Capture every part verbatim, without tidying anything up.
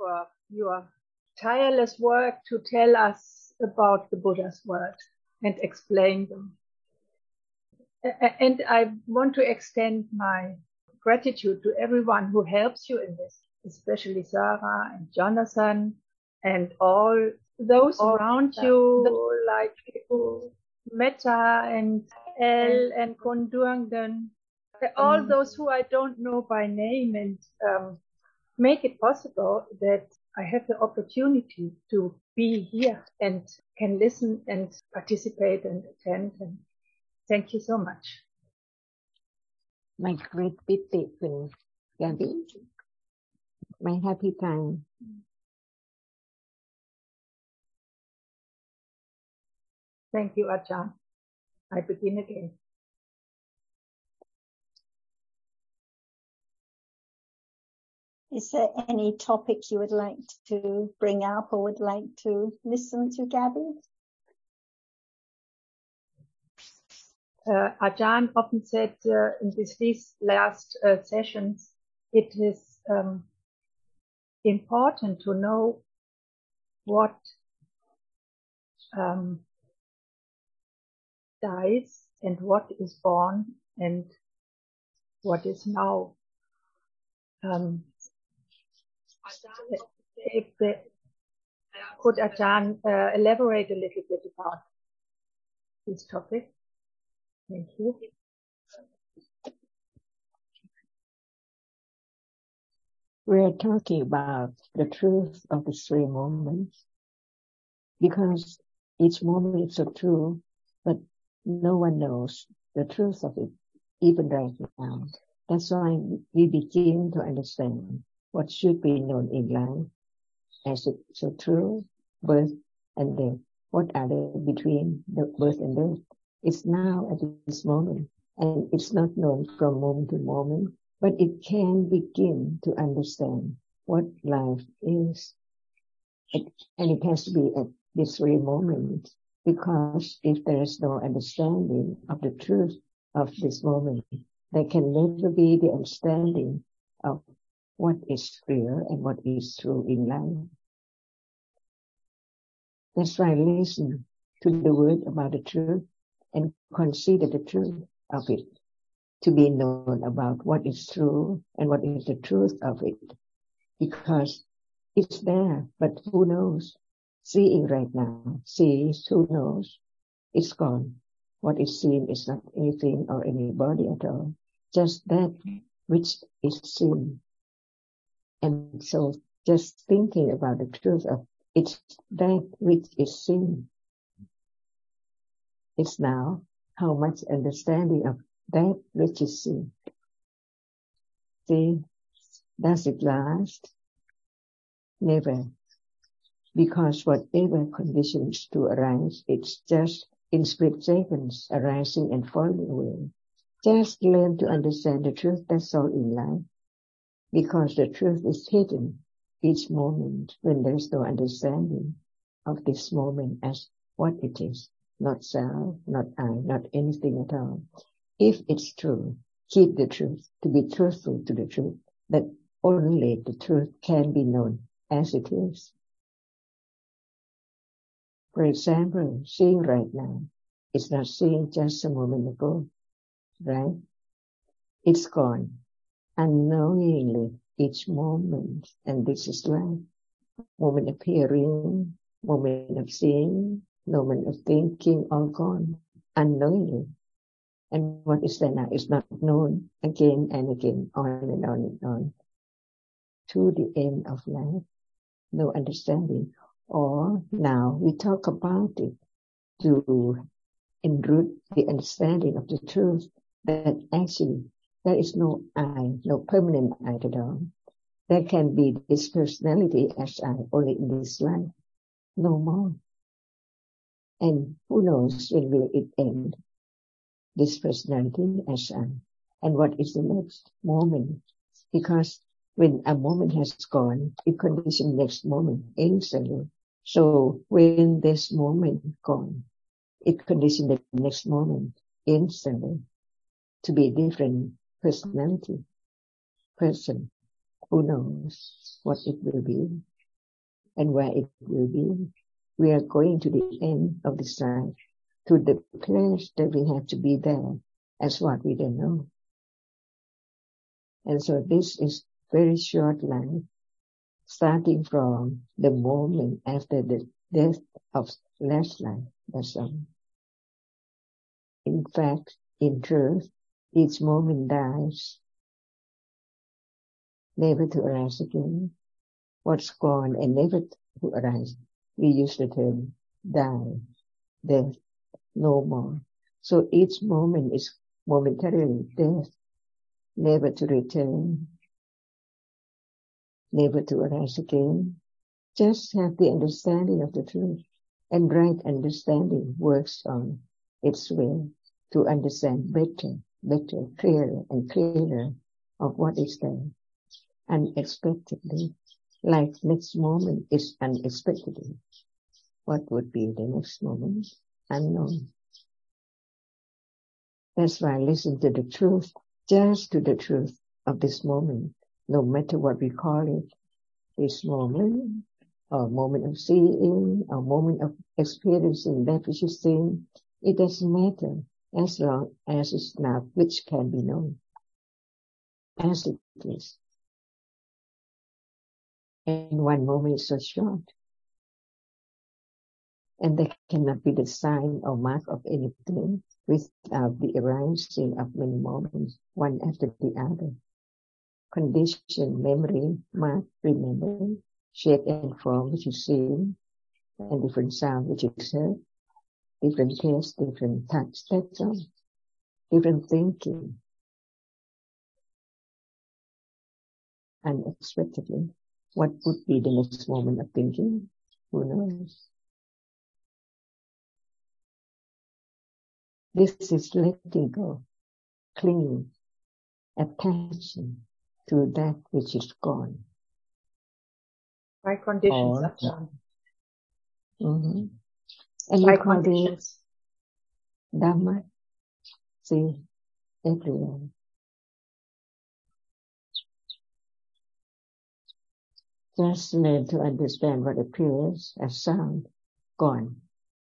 for your tireless work to tell us about the Buddha's words and explain them. And I want to extend my gratitude to everyone who helps you in this, especially Sarah and Jonathan and all those all around you, the, like Metta and El and Kondurangden, all um, those who I don't know by name, and um, make it possible that I have the opportunity to be here and can listen and participate and attend. And thank you so much. My great pity, Gabby. My happy time. Thank you, Ajahn. I begin again. Is there any topic you would like to bring up or would like to listen to, Gabby? Uh, Ajahn often said uh, in this, these last uh, sessions, it is um, important to know what um, dies and what is born and what is now. Um, if the, could Ajahn uh, elaborate a little bit about this topic? Thank you. We're talking about the truth of the three moments, because each moment is so true, but no one knows the truth of it, even right now. That's why we begin to understand what should be known in life as it so true, birth and death. What are they between the birth and death? It's now at this moment, and it's not known from moment to moment, but it can begin to understand what life is. It, and it has to be at this very moment, because if there is no understanding of the truth of this moment, there can never be the understanding of what is real and what is true in life. That's why listen to the word about the truth and consider the truth of it, to be known about what is true and what is the truth of it. Because it's there, but who knows? Seeing right now, sees, who knows? It's gone. What is seen is not anything or anybody at all, just that which is seen. And so just thinking about the truth of it's that which is seen. It's now how much understanding of that which is seen. See, does it last? Never. Because whatever conditions to arise, it's just in split seconds arising and falling away. Just learn to understand the truth, that's all in life. Because the truth is hidden each moment when there's no understanding of this moment as what it is. Not self, not I, not anything at all. If it's true, keep the truth, to be truthful to the truth, that only the truth can be known as it is. For example, seeing right now, it's not seeing just a moment ago, right? It's gone, unknowingly, each moment, and this is life. Moment appearing, moment of seeing, moment of thinking, all gone, unknowingly. And what is there now is not known, again and again, on and on and on, to the end of life, no understanding. Or now we talk about it to enroot the understanding of the truth that actually there is no I, no permanent I at all. There can be this personality as I only in this life, no more. And who knows when will it end, this personality as I, and what is the next moment? Because when a moment has gone, it conditions the next moment instantly. So when this moment gone, it conditions the next moment instantly to be a different personality, person. Who knows what it will be? and where it will be. We are going to the end of this life, to the place that we have to be there, as what we don't know. And so this is very short life, starting from the moment after the death of last life. That's all. In fact, in truth, each moment dies, never to arise again. What's gone and never to arise, we use the term die, death, no more. So each moment is momentarily death, never to return, never to arise again. Just have the understanding of the truth, and right understanding works on its way to understand better, better, clearer and clearer of what is there. Unexpectedly, like next moment is unexpectedly. What would be the next moment? Unknown. That's why I listen to the truth, just to the truth of this moment, no matter what we call it, this moment, or moment of seeing, or moment of experiencing that which is seen, it doesn't matter as long as it's not which can be known, as it is. And one moment is so short, and there cannot be the sign or mark of anything without the arising of many moments, one after the other. Condition, memory, mark, remember, shape and form which is seen, and different sound which is heard, different taste, different touch, that's all. Different thinking. Unexpectedly, what would be the next moment of thinking? Who knows? This is letting go, clinging, attaching to that which is gone. By conditions, Or, Ajahn. Mm-hmm. And By we call conditions. it Dhamma, see, everywhere. Just learn to understand what appears as sound, gone.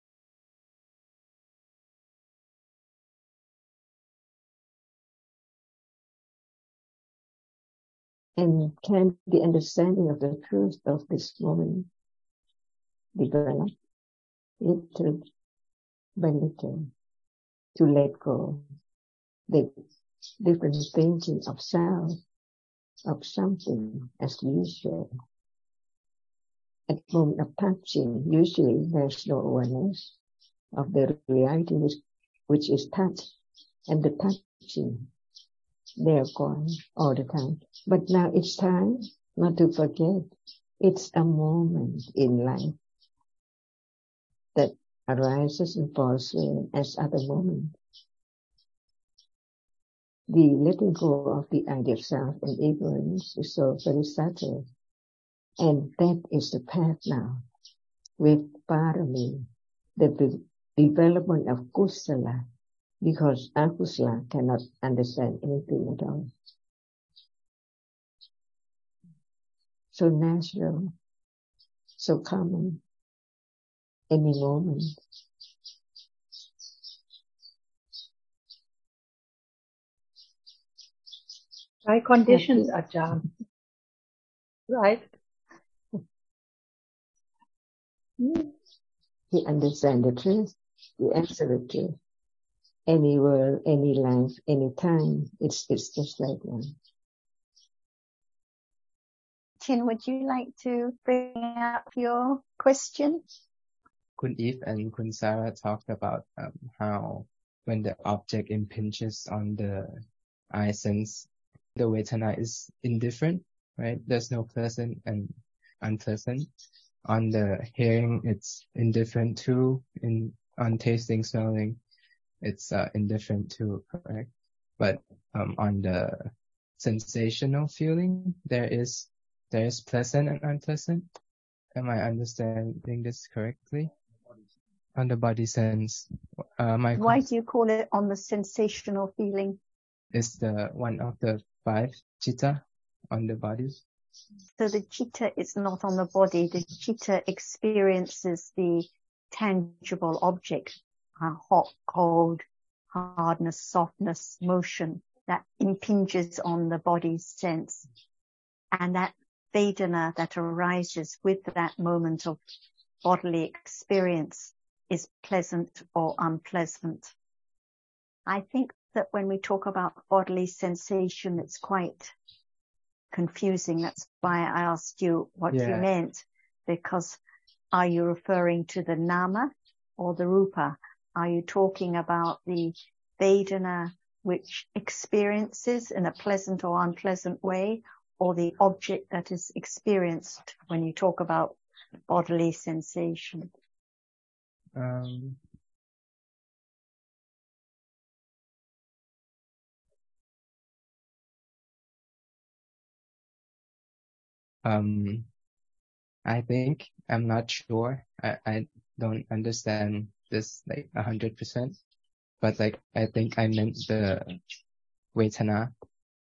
And can the understanding of the truth of this moment develop little by little to let go the different thinking of sound, of something as usual. At the moment of touching, usually there's no awareness of the reality which, which is touch, and the touching, they're gone all the time. But now it's time not to forget, it's a moment in life that arises and falls away as other moments. The letting go of the idea of self and ignorance is so very subtle. And that is the path now. With Parami, the development of Kusala, because Akusala cannot understand anything at all. So natural, so common, any moment. By conditions, Ajahn. Right? He understands the truth, he answers the truth. Any world, any life, any time, it's, it's just like that. Chin, would you like to bring up your question? Kun Eve and Kun Sarah talked about um, how when the object impinges on the eye sense, the Vedana is indifferent, right? There's no pleasant and unpleasant. On the hearing, it's indifferent too. In on tasting, smelling, it's uh, indifferent too, correct? But um, on the sensational feeling, there is there is pleasant and unpleasant. Am I understanding this correctly? On the body sense, uh, my why do you call it on the sensational feeling? Is the one of the five chitta on the body. So the chitta is not on the body. The chitta experiences the tangible object, uh, hot, cold, hardness, softness, motion that impinges on the body's sense. And that Vedana that arises with that moment of bodily experience is pleasant or unpleasant. I think that when we talk about bodily sensation, it's quite confusing. That's why I asked you what yeah. you meant, because are you referring to the nama or the rupa? Are you talking about the Vedana which experiences in a pleasant or unpleasant way, or the object that is experienced when you talk about bodily sensation? Um, um, I think, I'm not sure. I, I don't understand this like a hundred percent, but like, I think I meant the Vedana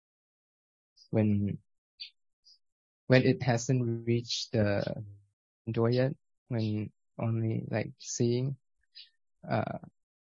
when, when it hasn't reached the door yet, when only like seeing, uh,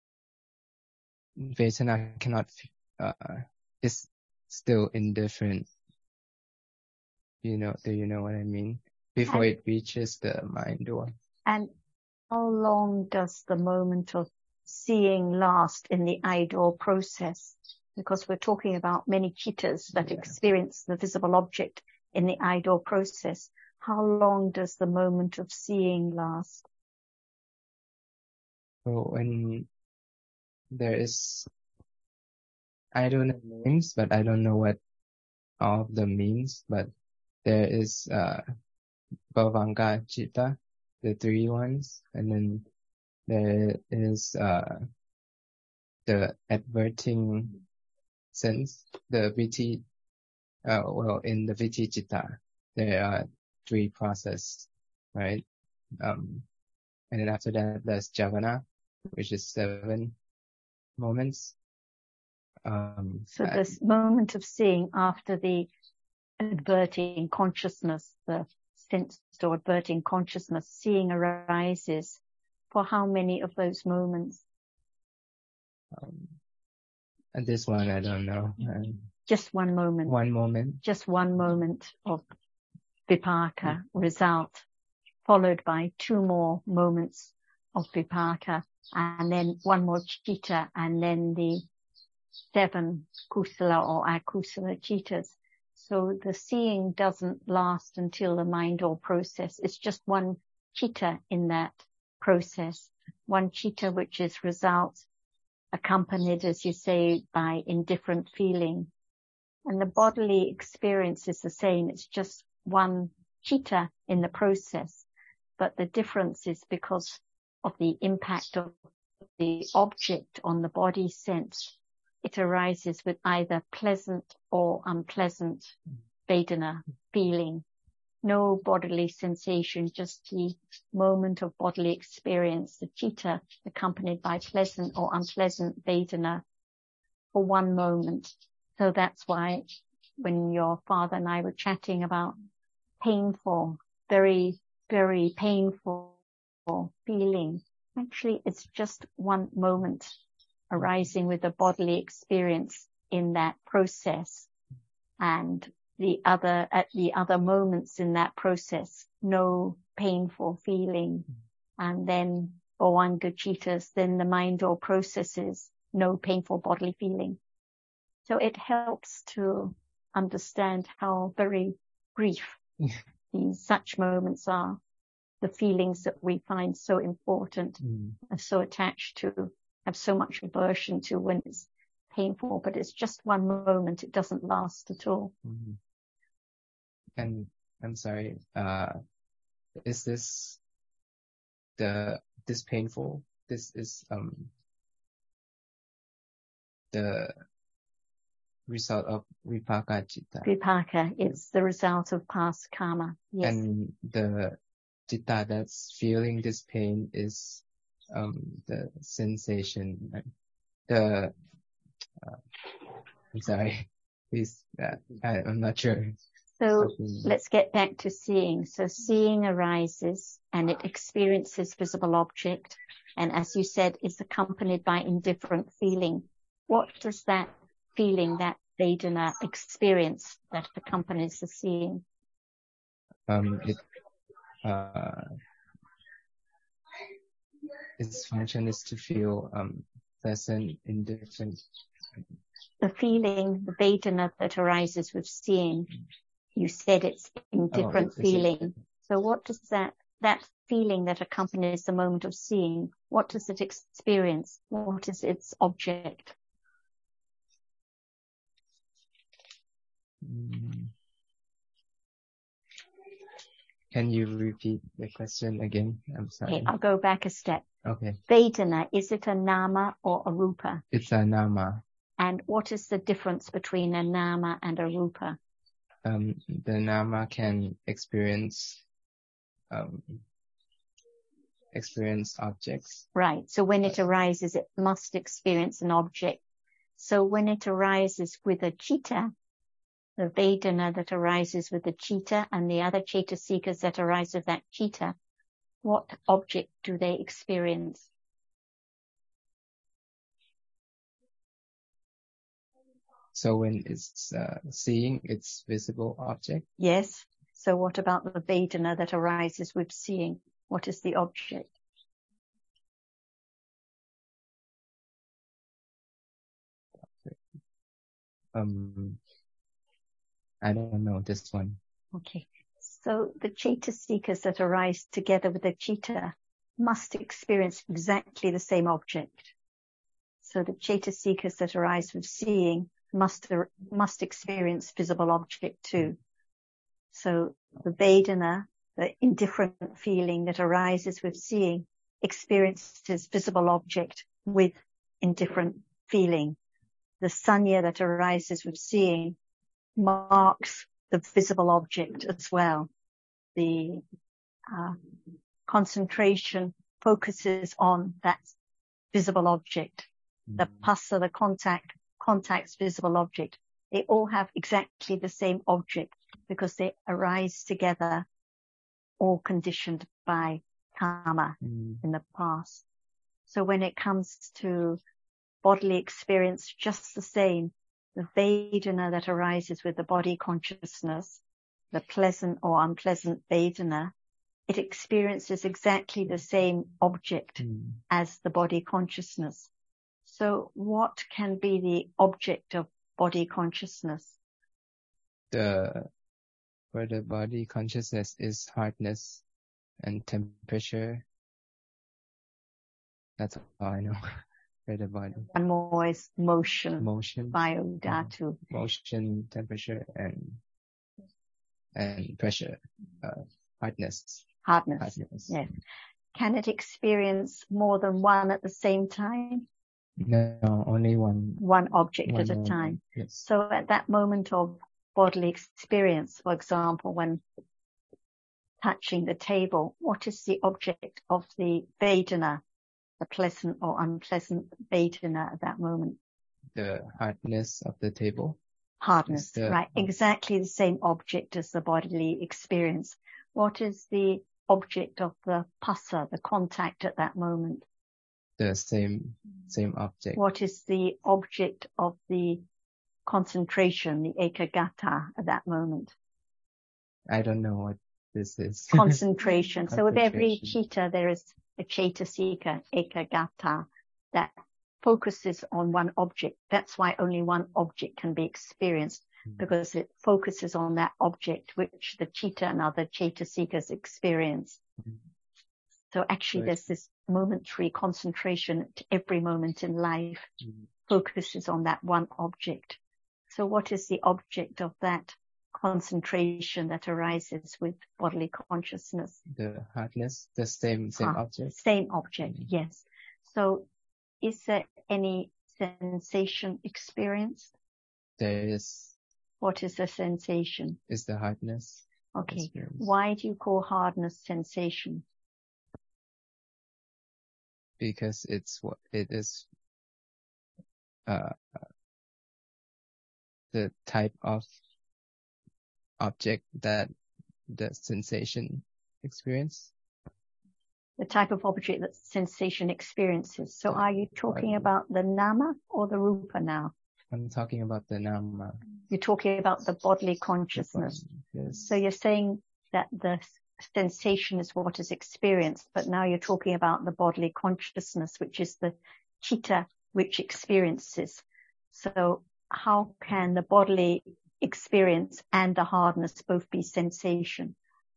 Vedana cannot, uh, is still indifferent. You know, do you know what I mean? Before and, it reaches the mind door. And how long does the moment of seeing last in the eye door process? Because we're talking about many chittas that yeah. experience the visible object in the eye door process. How long does the moment of seeing last? So when there is, I don't know names, but I don't know what all of them means, but there is, uh, Bhavanga Chitta, the three ones, and then there is, uh, the adverting sense, the Viti, uh, well, in the Viti Chitta, there are three processes, right? Um, and then after that, there's Javana, which is seven moments. Um, so this I, moment of seeing after the adverting consciousness, the sense or adverting consciousness, seeing arises for how many of those moments? Um, and this one, I don't know. Um, Just one moment. One moment. Just one moment of vipaka mm. result, followed by two more moments of vipaka, and then one more chitta, and then the seven kusala or akusala chittas. So the seeing doesn't last until the mind or process. It's just one chitta in that process. One chitta which is result accompanied, as you say, by indifferent feeling. And the bodily experience is the same. It's just one chitta in the process. But the difference is because of the impact of the object on the body sense. It arises with either pleasant or unpleasant Vedana feeling. No bodily sensation, just the moment of bodily experience, the chitta accompanied by pleasant or unpleasant Vedana for one moment. So that's why when your father and I were chatting about painful, very, very painful feeling, actually it's just one moment arising with a bodily experience in that process, and the other, at the other moments in that process, no painful feeling. And then Bhavanga chittas, then the mind or processes, no painful bodily feeling. So it helps to understand how very brief these such moments are. The feelings that we find so important mm. are so attached to, have so much aversion to when it's painful, but it's just one moment. It doesn't last at all. Mm-hmm. And I'm sorry, uh, is this the, this painful? This is, um, the result of vipaka chitta. Vipaka, it's the result of past karma. Yes. And the chitta that's feeling this pain is, um, the sensation, the, uh, I'm sorry, please, uh, I, I'm not sure. So Suffering. let's get back to seeing. So seeing arises and it experiences visible object. And as you said, it's accompanied by indifferent feeling. What does that feeling, that Vedana experience that accompanies the seeing? Um, it, uh, its function is to feel, um, pleasant, indifferent. The feeling, the Vedana that arises with seeing, you said it's indifferent Oh, it, feeling. So what does that, that feeling that accompanies the moment of seeing, what does it experience? What is its object? Mm. Can you repeat the question again? I'm sorry. Okay, I'll go back a step. Okay. Vedana, is it a nama or a rupa? It's a nama. And what is the difference between a nama and a rupa? Um, the nama can experience, um, experience objects. Right. So when it arises, it must experience an object. So when it arises with a citta, the Vedana that arises with the citta and the other Cetasikas that arise with that citta, what object do they experience? So when it's uh, seeing its visible object? Yes. So what about the Vedana that arises with seeing? What is the object? Um, I don't know this one. Okay. So the Cetasikas that arise together with the citta must experience exactly the same object. So the Cetasikas that arise with seeing must, must experience visible object too. So the Vedana, the indifferent feeling that arises with seeing, experiences visible object with indifferent feeling. The Sanya that arises with seeing marks the visible object as well. The uh, concentration focuses on that visible object. The passa, the contact, contacts visible object. They all have exactly the same object because they arise together, all conditioned by karma Mm. in the past. So when it comes to bodily experience, just the same, the Vedana that arises with the body consciousness, the pleasant or unpleasant Vedana, it experiences exactly the same object Mm. as the body consciousness. So what can be the object of body consciousness? The, where the body consciousness is hardness and temperature. That's all I know. Where the body. One more is motion, Motion. biodhatu. Motion, temperature, and, and pressure, uh, hardness. Hardness. Hardness. Yes. Can it experience more than one at the same time? No, only one. One object one at a moment. time. Yes. So at that moment of bodily experience, for example, when touching the table, what is the object of the Vedana, the pleasant or unpleasant Vedana at that moment? The hardness of the table. Hardness, the, right. Exactly the same object as the bodily experience. What is the object of the passa, the contact at that moment? The same, same object. What is the object of the concentration, the ekagata at that moment? I don't know what this is. Concentration. So with every Concentration. citta, there is a cetasika, ekagata, that focuses on one object. That's why only one object can be experienced, Mm. because it focuses on that object which the citta and other cetasikas experience. Mm. So actually Right. there's this momentary concentration at every moment in life, Mm. focuses on that one object. So what is the object of that concentration that arises with bodily consciousness? The hardness, the same, same Ah, object. Same object, Mm. yes. So is there any sensation experienced? There is, What is the sensation? is the hardness. Okay. experience. Why do you call hardness sensation? Because it's what it is, uh, the type of object that the sensation experience? The type of object that sensation experiences. So are you talking about the nama or the rupa now? I'm talking about the nama. You're talking about the bodily consciousness. Yes. So you're saying that the sensation is what is experienced, but now you're talking about the bodily consciousness, which is the chitta which experiences. So how can the bodily experience and the hardness both be sensation?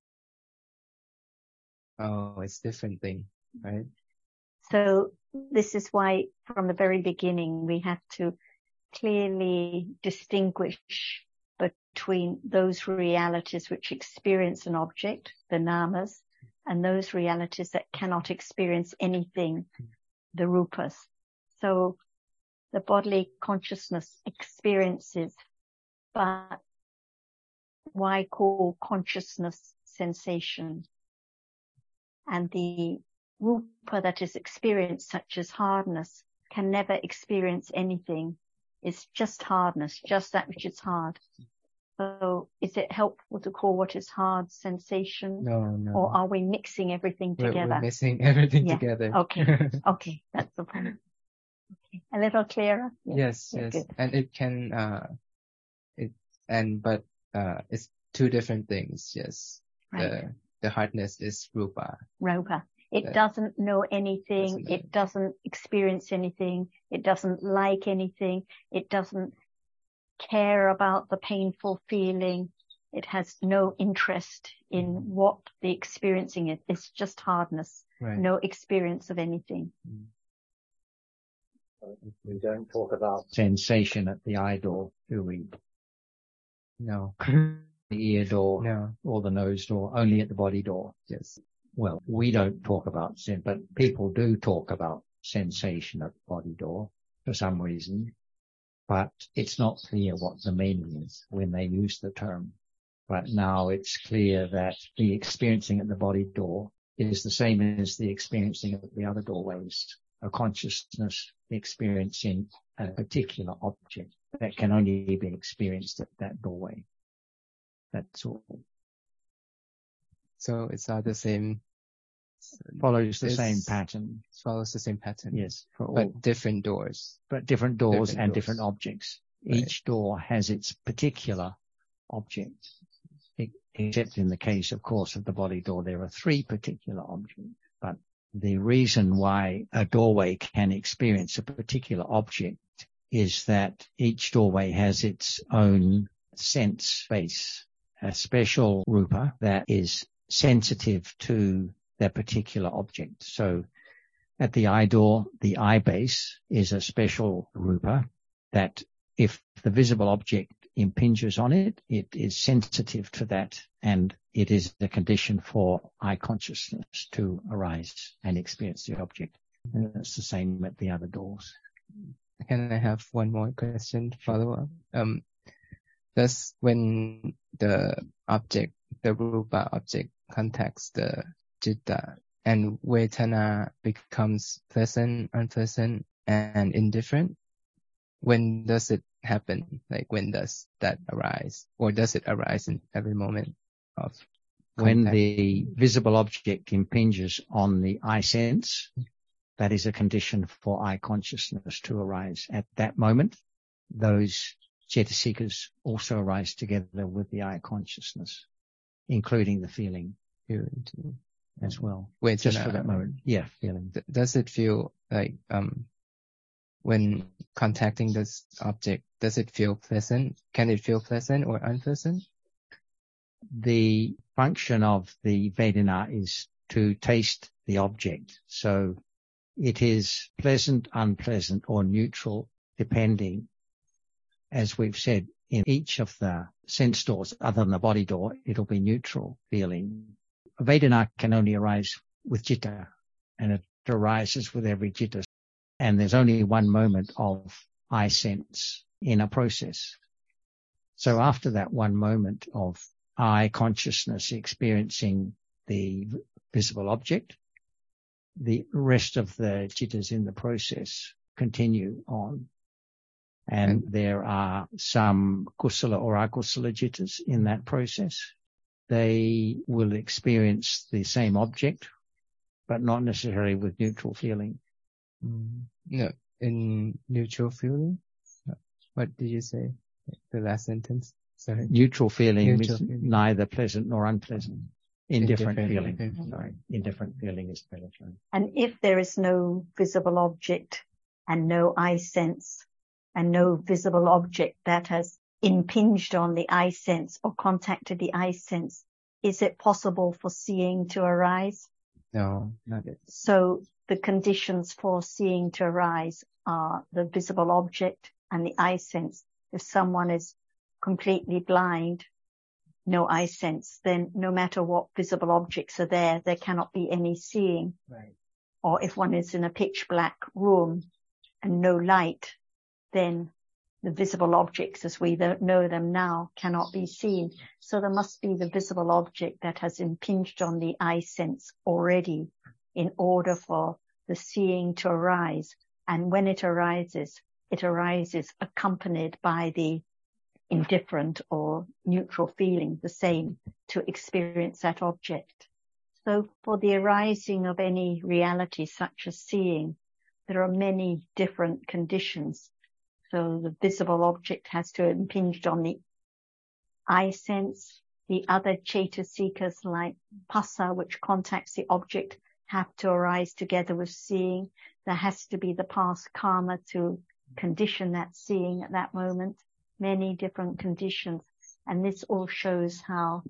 Oh, it's different thing, right? So this is why from the very beginning we have to clearly distinguish between those realities which experience an object, the namas, and those realities that cannot experience anything, the rupas. So the bodily consciousness experiences, but why call consciousness sensation? And the rupa that is experienced, such as hardness, can never experience anything. It's just hardness, just that which is hard. So is it helpful to call what is hard sensation? No, no. Or are we mixing everything We're, together? we're mixing everything Yeah. together. Okay. Okay. That's the point. Okay. A little clearer? Yeah. Yes, Yeah, yes. good. And it can, uh, it, and, but, uh, it's two different things. Yes. Right. The, the hardness is rupa. Rupa. It That doesn't know anything. doesn't know. It doesn't experience anything. It doesn't like anything. It doesn't care about the painful feeling. It has no interest in what the experiencing is. It's just hardness. Right. No experience of anything. We don't talk about sensation at the eye door, do we? No. The ear door No. or the nose door, only at the body door. Yes. Well, we don't talk about sin, but people do talk about sensation at the body door for some reason. But it's not clear what the meaning is when they use the term. But now it's clear that the experiencing at the body door is the same as the experiencing at the other doorways. A consciousness experiencing a particular object that can only be experienced at that doorway. That's all. So it's all the same. Follows the It's- same pattern. Follows the same pattern. Yes, for all. But different doors. But different doors different and doors. different objects. Right. Each door has its particular object. E- Except in the case, of course, of the body door, there are three particular objects. But the reason why a doorway can experience a particular object is that each doorway has its own sense base, a special rupa that is sensitive to that particular object. So at the eye door, the eye base is a special rupa that if the visible object impinges on it, it is sensitive to that, and it is the condition for eye consciousness to arise and experience the object. And it's the same at the other doors. Can I have one more question to follow up? Um, does when the object, the rupa object contacts the citta and vedana becomes pleasant, unpleasant, and indifferent, when does it happen? Like when does that arise? Or does it arise in every moment of When contact? the visible object impinges on the eye sense, that is a condition for eye consciousness to arise. At that moment, those cetasikas also arise together with the eye consciousness, including the feeling feeling to as well. vedana? Just for that moment. Yeah, feeling. D- Does it feel like, um, when contacting this object, does it feel pleasant? Can it feel pleasant or unpleasant? The function of the Vedana is to taste the object. So it is pleasant, unpleasant, or neutral, depending, as we've said, in each of the sense doors, other than the body door, it'll be neutral feeling. Vedana can only arise with citta, and it arises with every citta. And there's only one moment of eye sense in a process. So after that one moment of eye consciousness experiencing the visible object, the rest of the cittas in the process continue on. And there are some kusala or akusala jittas in that process. They will experience the same object, but not necessarily with neutral feeling. Mm. No, in neutral feeling? What did you say? The last sentence? Sorry. Neutral feeling Neutral is feeling. neither pleasant nor unpleasant. Indifferent, Indifferent, feeling. okay. Sorry. Indifferent feeling is better. And if there is no visible object and no eye sense and no visible object that has impinged on the eye sense or contacted the eye sense, is it possible for seeing to arise? No, not it. So the conditions for seeing to arise are the visible object and the eye sense. If someone is completely blind, no eye sense, then no matter what visible objects are there, there cannot be any seeing. Right. Or if one is in a pitch black room and no light, then the visible objects as we know them now cannot be seen. So there must be the visible object that has impinged on the eye sense already in order for the seeing to arise. And when it arises, it arises accompanied by the indifferent or neutral feeling, the same, to experience that object. So for the arising of any reality such as seeing, there are many different conditions. So the visible object has to impinge on the eye sense. The other chaitasikas like passa, which contacts the object, have to arise together with seeing. There has to be the past karma to condition that seeing at that moment. Many different conditions. And this all shows how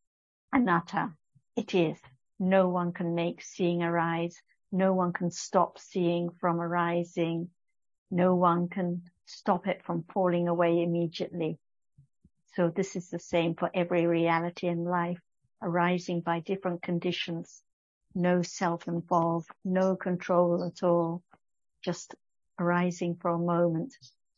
anatta it is. No one can make seeing arise. No one can stop seeing from arising. No one can stop it from falling away immediately. So this is the same for every reality in life, arising by different conditions. No self involved, no control at all, just arising for a moment,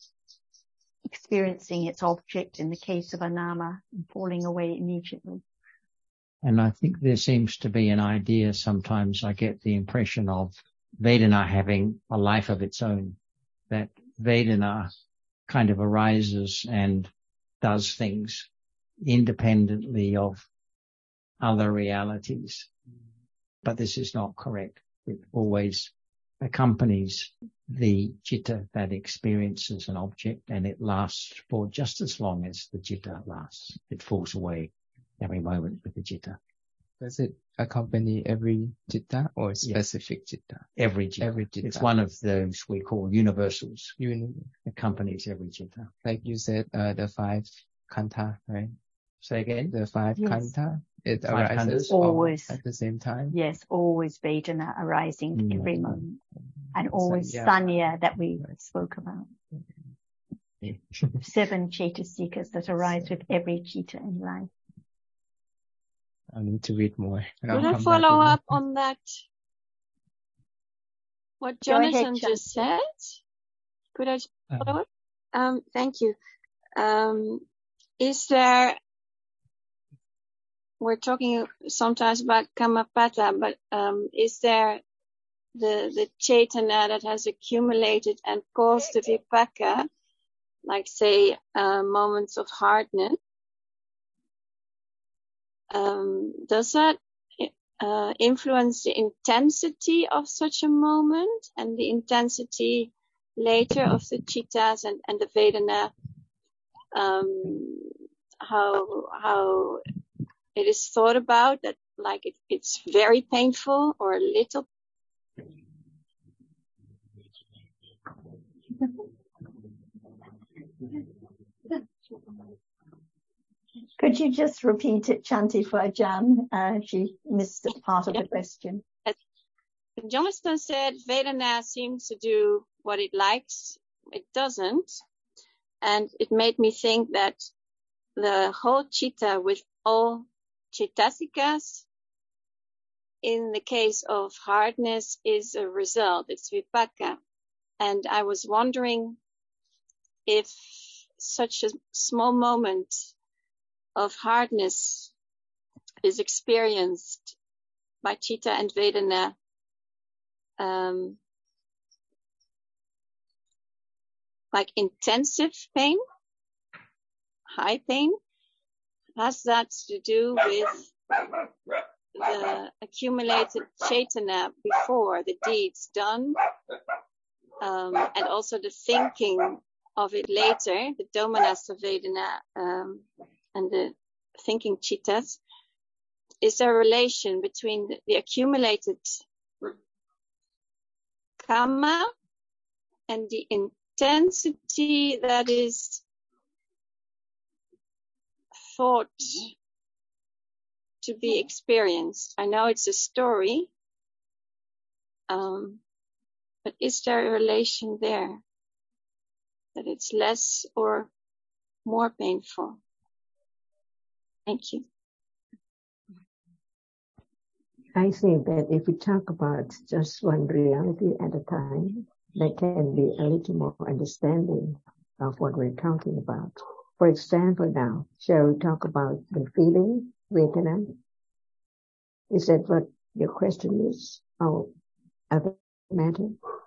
experiencing its object in the case of anama and falling away immediately. And I think there seems to be an idea, sometimes I get the impression of Vedana having a life of its own, that Vedana kind of arises and does things independently of other realities. But this is not correct. It always accompanies the citta that experiences an object, and it lasts for just as long as the citta lasts. It falls away every moment with the citta. Does it accompany every citta or specific yes. citta? Every citta. Every citta. It's one of those we call universals. Uni- accompanies every citta. Like you said, uh, the five khandha, right? Say again? The five yes. khandha. It Five arises always at the same time. Yes, always Vedana arising Mm. every moment. And always Sanya. Sanya that we Right. spoke about. Seven chaitasikas that arise with every citta in life. I need to read more. And Could I'll I come follow back up on that? What Go ahead, Jonathan just said? Could I follow up? Um, thank you. Um, is there, we're talking sometimes about Kamapata, but um, is there the, the Chaitanya that has accumulated and caused the Vipaka, like say uh, moments of hardness? Um, does that uh, influence the intensity of such a moment and the intensity later of the Chittas and, and the Vedana? Um, how how it is thought about that, like it, it's very painful or a little. Could you just repeat it, Chanti, for Jan? Uh, she missed a part of the question. Jonathan said Vedana seems to do what it likes. It doesn't. And it made me think that the whole citta with all cittasikas, in the case of hardness, is a result. It's vipaka. And I was wondering if such a small moment of hardness is experienced by citta and vedana, um, like intensive pain, high pain, has that to do with the accumulated chaitana before the deeds done, um, and also the thinking of it later, the domanassa vedana um, and the thinking chittas. Is there a relation between the, the accumulated karma and the intensity that is thought to be experienced? I know it's a story, um, but is there a relation there, that it's less or more painful? Thank you. I think that if we talk about just one reality at a time, there can be a little more understanding of what we're talking about. For example, now, shall we talk about the feeling, Vedana? Is that what your question is? Or other matter?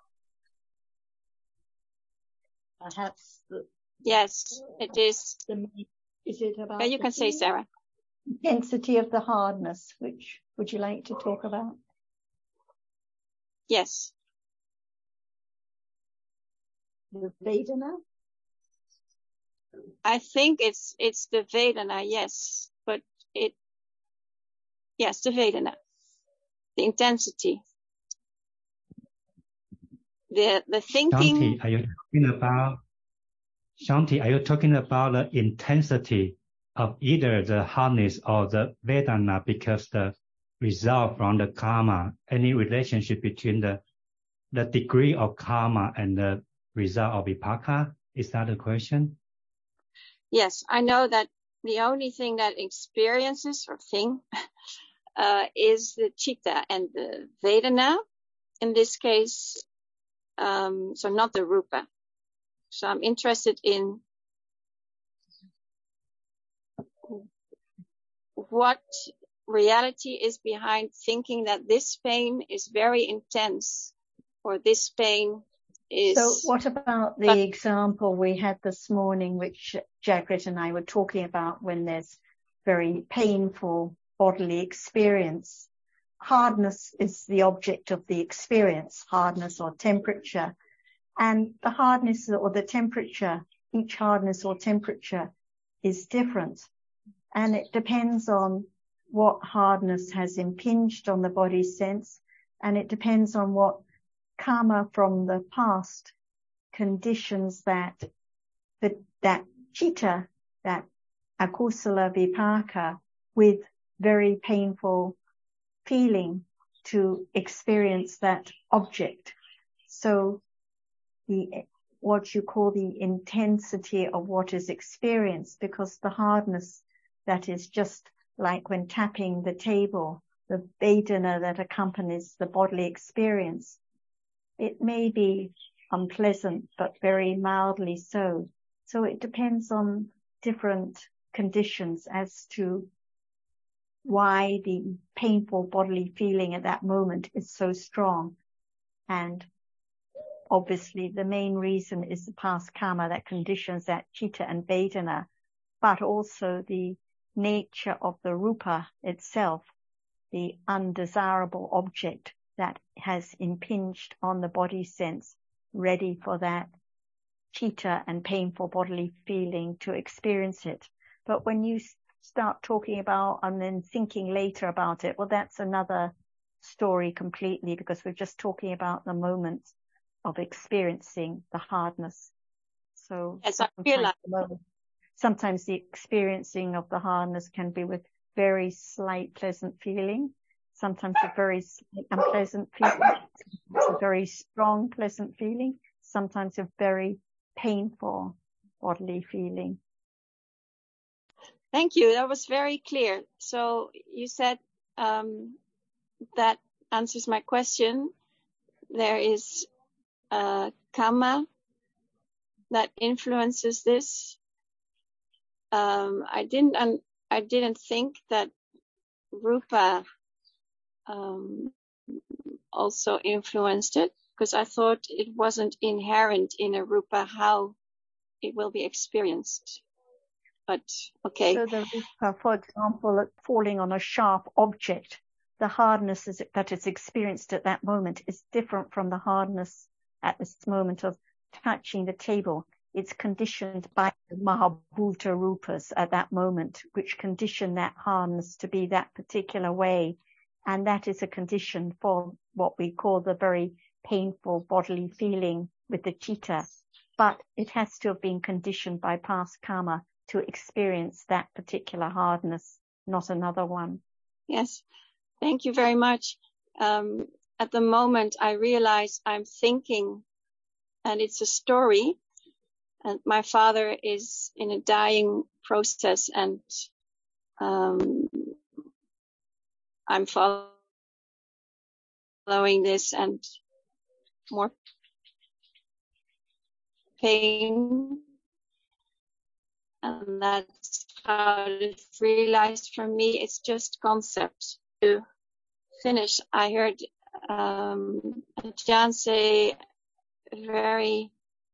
Perhaps. The, yes, it is. The, is it about? Yeah, you can say, Sarah. Intensity of the hardness, which would you like to talk about? Yes. The Vedana? I think it's it's the Vedana, yes, but it, yes, the Vedana, the intensity, the the thinking. Shanti, are you talking about? Shanti, are you talking about the intensity of either the hardness or the Vedana, because the result from the karma, any relationship between the the degree of karma and the result of vipaka? Is that the question? Yes, I know that the only thing that experiences or thing uh, is the chitta and the Vedana in this case, um, so not the rupa. So I'm interested in what reality is behind thinking that this pain is very intense, or this pain is... So what about the but, example we had this morning, which Jagrit and I were talking about, when there's very painful bodily experience? Hardness is the object of the experience, hardness or temperature. And the hardness or the temperature, each hardness or temperature is different. And it depends on what hardness has impinged on the body's sense, and it depends on what karma from the past conditions that the, that chitta, that akusala vipaka, with very painful feeling to experience that object. So the what you call the intensity of what is experienced, because the hardness that is just like when tapping the table, the vedana that accompanies the bodily experience, it may be unpleasant, but very mildly so. So it depends on different conditions as to why the painful bodily feeling at that moment is so strong. And obviously the main reason is the past karma that conditions that chitta and vedana, but also the nature of the rupa itself, the undesirable object that has impinged on the body sense, ready for that chitta and painful bodily feeling to experience it. But when you start talking about and then thinking later about it, well, that's another story completely, because we're just talking about the moment of experiencing the hardness. So yes, I feel like sometimes the experiencing of the hardness can be with very slight pleasant feeling, sometimes a very slight unpleasant feeling, it's a very strong pleasant feeling, sometimes a very painful bodily feeling. Thank you. That was very clear. So you said um, that answers my question. There is uh, karma that influences this. Um, I didn't. Un- I didn't think that rupa um, also influenced it. because I thought it wasn't inherent in a rupa how it will be experienced. But okay. So the rupa, for example, falling on a sharp object, the hardness is, that is experienced at that moment is different from the hardness at this moment of touching the table. It's conditioned by the Mahabhuta Rupas at that moment, which condition that hardness to be that particular way. And that is a condition for what we call the very painful bodily feeling with the chitta. But it has to have been conditioned by past karma to experience that particular hardness, not another one. Yes, thank you very much. Um, at the moment, I realize I'm thinking, and it's a story, and my father is in a dying process, and um, I'm following this, and more pain. And that's how it realized for me. It's just concept. To finish, I heard um, Ajahn say a very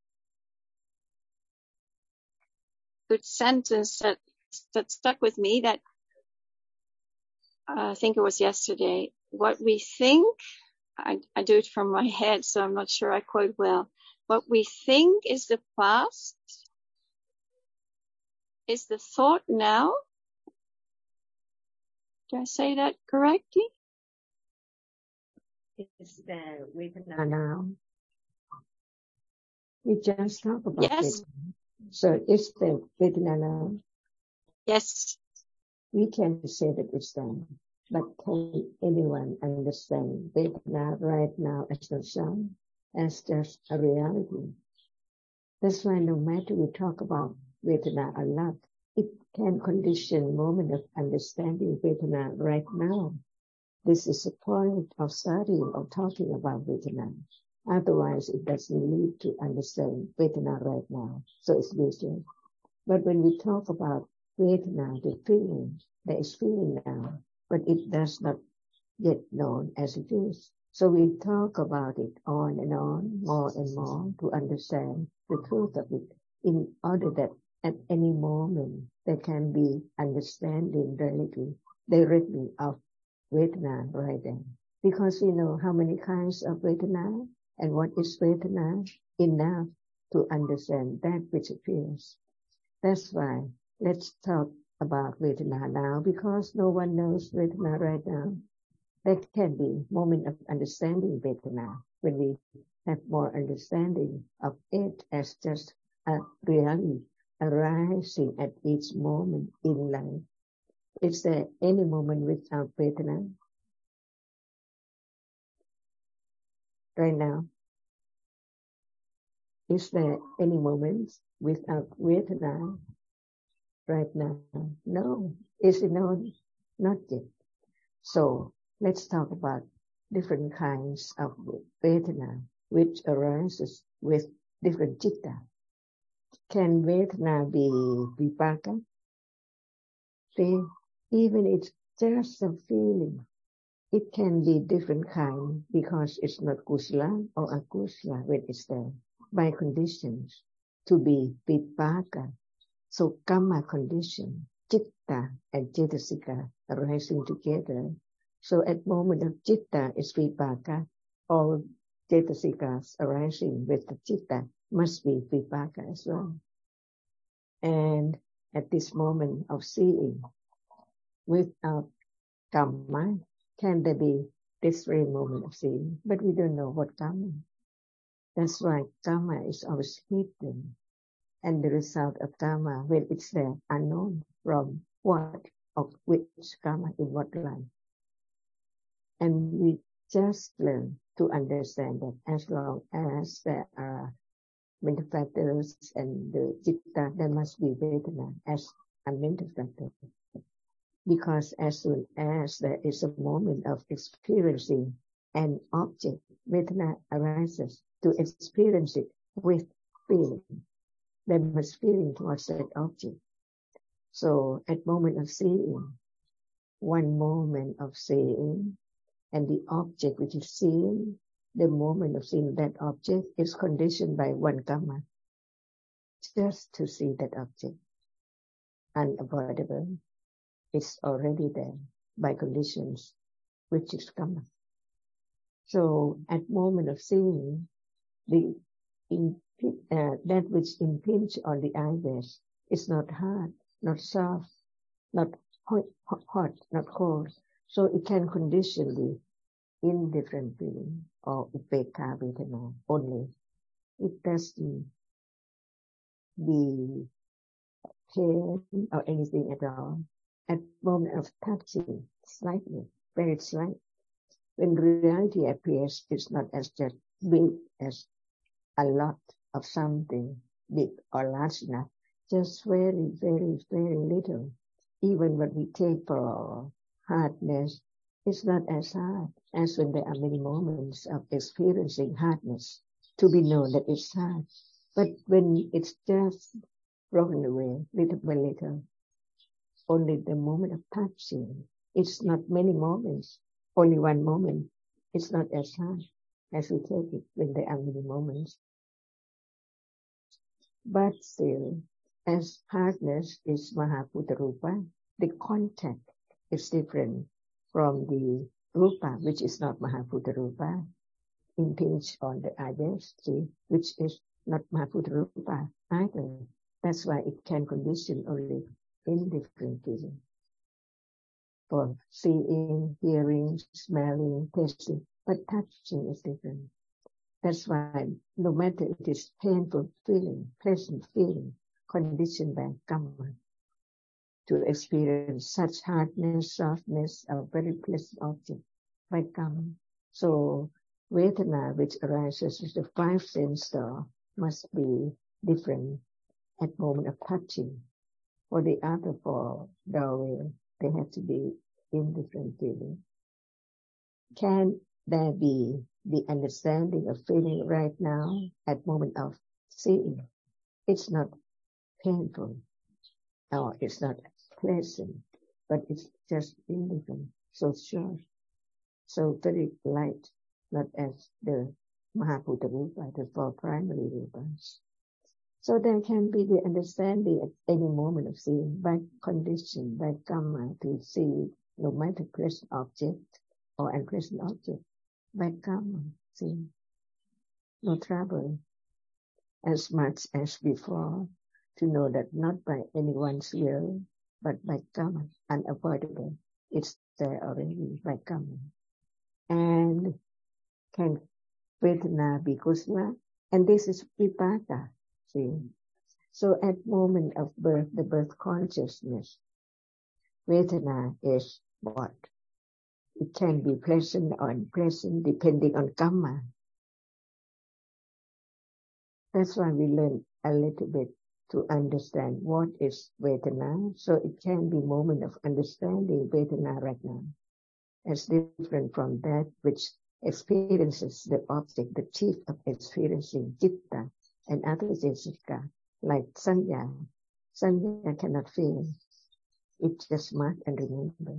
good sentence that that stuck with me. That uh, I think it was yesterday. What we think, I, I do it from my head, so I'm not sure I quote well. What we think is the past. Is the thought now? Did I say that correctly? Is the Vedana now? We just talk about yes. it. So is the Vedana now? Yes. We can say that it's done, but can anyone understand Vedana right now as the sound, as just a reality? That's why no matter we talk about Vedana a lot, it can condition moment of understanding Vedana right now. This is the point of studying or talking about Vedana. Otherwise, it doesn't lead to understand Vedana right now. So it's useless. But when we talk about Vedana, the feeling, there is feeling now, but it does not yet known as it is. So we talk about it on and on, more and more, to understand the truth of it, in order that at any moment there can be understanding directly, directly of Vedana right then. Because we know how many kinds of Vedana and what is Vedana enough to understand that which it feels. That's why let's talk about Vedana now, because no one knows Vedana right now. There can be moment of understanding Vedana when we have more understanding of it as just a reality arising at each moment in life. Is there any moment without Vedana? Right now? Is there any moment without Vedana? Right now? No. Is it known? Not yet. So let's talk about different kinds of Vedana which arises with different chitta. Can Vedana be vipaka? See, even it's just a feeling. It can be different kind because it's not kusala or akusala when it's there by conditions to be vipaka. So karma condition, chitta and cetasika arising together. So at moment of chitta is vipaka, all cetasikas arising with the chitta must be vipaka as well. And at this moment of seeing, without karma, can there be this very moment of seeing? But we don't know what karma. That's why karma is always hidden. And the result of karma, when it's there, unknown from what, of which karma in what life. And we just learn to understand that as long as there are mental factors and the chitta, there must be Vedana as a mental factor. Because as soon as there is a moment of experiencing an object, Vedana arises to experience it with feeling. There must feeling towards that object. So at moment of seeing, one moment of seeing, and the object which is seen the moment of seeing that object is conditioned by one karma. Just to see that object, unavoidable, it's already there by conditions, which is karma. So at moment of seeing, the in, uh, that which impinge on the eyelids is not hard, not soft, not hot, hot, not cold. So it can condition the indifferent feeling or upekha vedana only. It doesn't be pain or anything at all. At moment of touching, slightly, very slight. When reality appears, it's not as just big as a lot of something big or large enough. Just very, very, very little. Even what we take for hardness is not as hard as when there are many moments of experiencing hardness to be known that it's hard. But when it's just broken away little by little, only the moment of touching, it's not many moments, only one moment. It's not as hard as we take it when there are many moments. But still, as hardness is Mahabhuta Rupa, the contact is different from the Rupa, which is not Mahabhuta Rupa, impinge on the eyebrows, see, which is not Mahabhuta Rupa either. That's why it can condition only indifferent feeling. For seeing, hearing, smelling, tasting, but touching is different. That's why no matter it is painful feeling, pleasant feeling, conditioned by karma, to experience such hardness, softness, or very pleasant object by karma. So Vedana, which arises with the five sense door, must be different at moment of touching. For the other four doorway, they have to be indifferent feeling. Can there be the understanding of feeling right now at moment of seeing? It's not painful, or it's not pleasant, but it's just indifferent, so short, so very light, not as the Mahabhuta Rupa, the four primary Rupas. So there can be the understanding at any moment of seeing by condition, by karma, to see no matter pleasant object or unpleasant object, by karma, see, no trouble as much as before, to know that not by anyone's will, but by karma, unavoidable. It's there already by karma. And can Vedana be kusala? And this is vipaka. See? So at moment of birth, the birth consciousness, Vedana is what? It can be pleasant or unpleasant depending on karma. That's why we learn a little bit to understand what is Vedana. So it can be moment of understanding Vedana right now as different from that which experiences the object, the chief of experiencing Citta and other Jessica, like Sanya. Sanya cannot feel. It just mark and remember.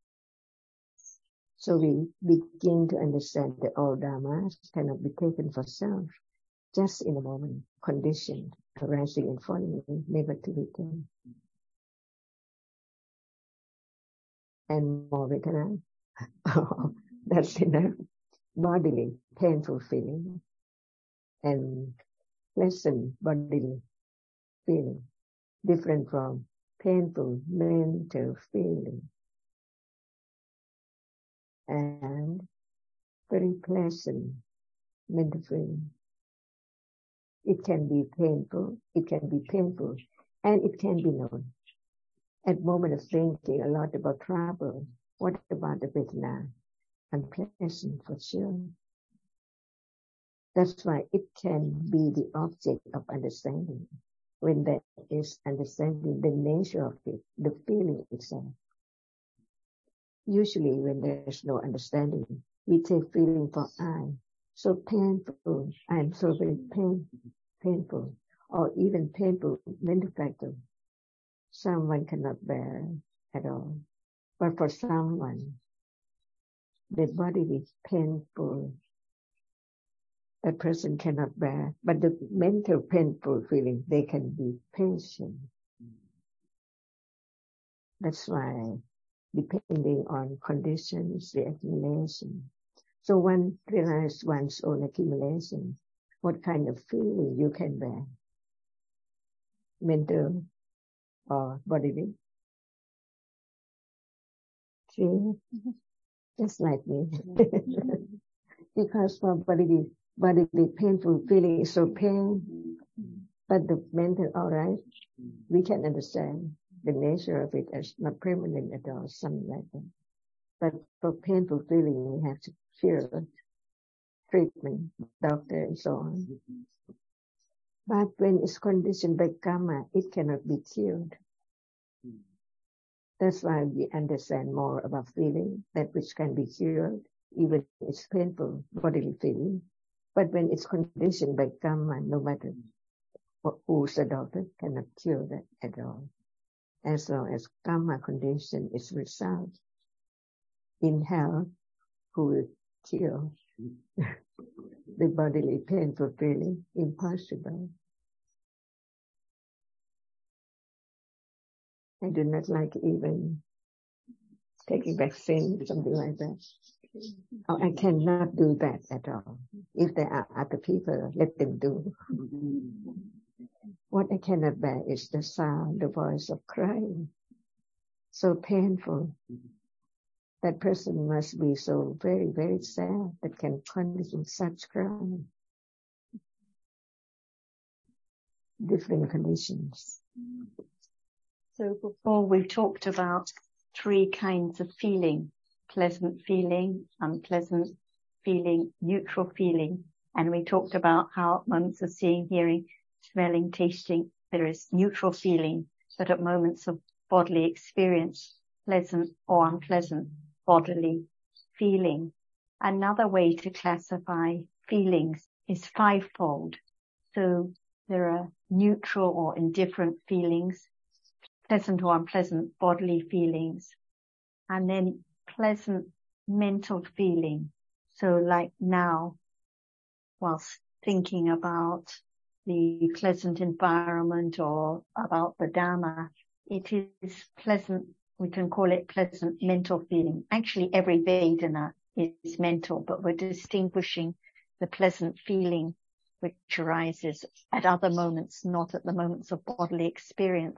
So we begin to understand that all dharmas cannot be taken for self, just in a moment, conditioned, arising and falling, never to return. And more Vedana, oh, that's enough. Bodily, painful feeling, and pleasant bodily feeling, different from painful mental feeling, and very pleasant mental feeling. It can be painful, it can be painful, and it can be known. At moment of thinking a lot about trouble, what about the Vedana? Unpleasant for sure. That's why it can be the object of understanding. When there is understanding the nature of it, the feeling itself. Usually when there's no understanding, we take feeling for I. So painful, I am so very pain, painful, or even painful mental factor. Someone cannot bear at all. But for someone, the body is painful That person cannot bear, but the mental painful feeling, they can be patient. That's why, depending on conditions, the accumulation. So one realizes one's own accumulation, what kind of feeling you can bear, mental or bodily. See, mm-hmm. Just like me. Because for bodily, bodily painful feeling is so pain, but the mental, all right, we can understand the nature of it as not permanent at all, something like that. But for painful feeling, we have to cure, treatment, doctor, and so on. But when it's conditioned by karma, it cannot be cured. That's why we understand more about feeling, that which can be cured, even it's painful bodily feeling. But when it's conditioned by karma, no matter who's the doctor, cannot cure that at all. As long as karma condition is resolved in hell, who will cure the bodily painful feeling? Impossible. I do not like even taking vaccine, something like that. Oh, I cannot do that at all. If there are other people, let them do. What I cannot bear is the sound, the voice of crying. So painful. That person must be so very, very sad that can condition such crying. Different conditions. So before we talked about three kinds of feeling: pleasant feeling, unpleasant feeling, neutral feeling. And we talked about how at moments of seeing, hearing, smelling, tasting, there is neutral feeling, but at moments of bodily experience, pleasant or unpleasant bodily feeling. Another way to classify feelings is fivefold. So there are neutral or indifferent feelings, pleasant or unpleasant bodily feelings, and then pleasant mental feeling. So like now, whilst thinking about the pleasant environment or about the Dharma, it is pleasant, we can call it pleasant mental feeling. Actually, every Vedana is mental, but we're distinguishing the pleasant feeling which arises at other moments, not at the moments of bodily experience,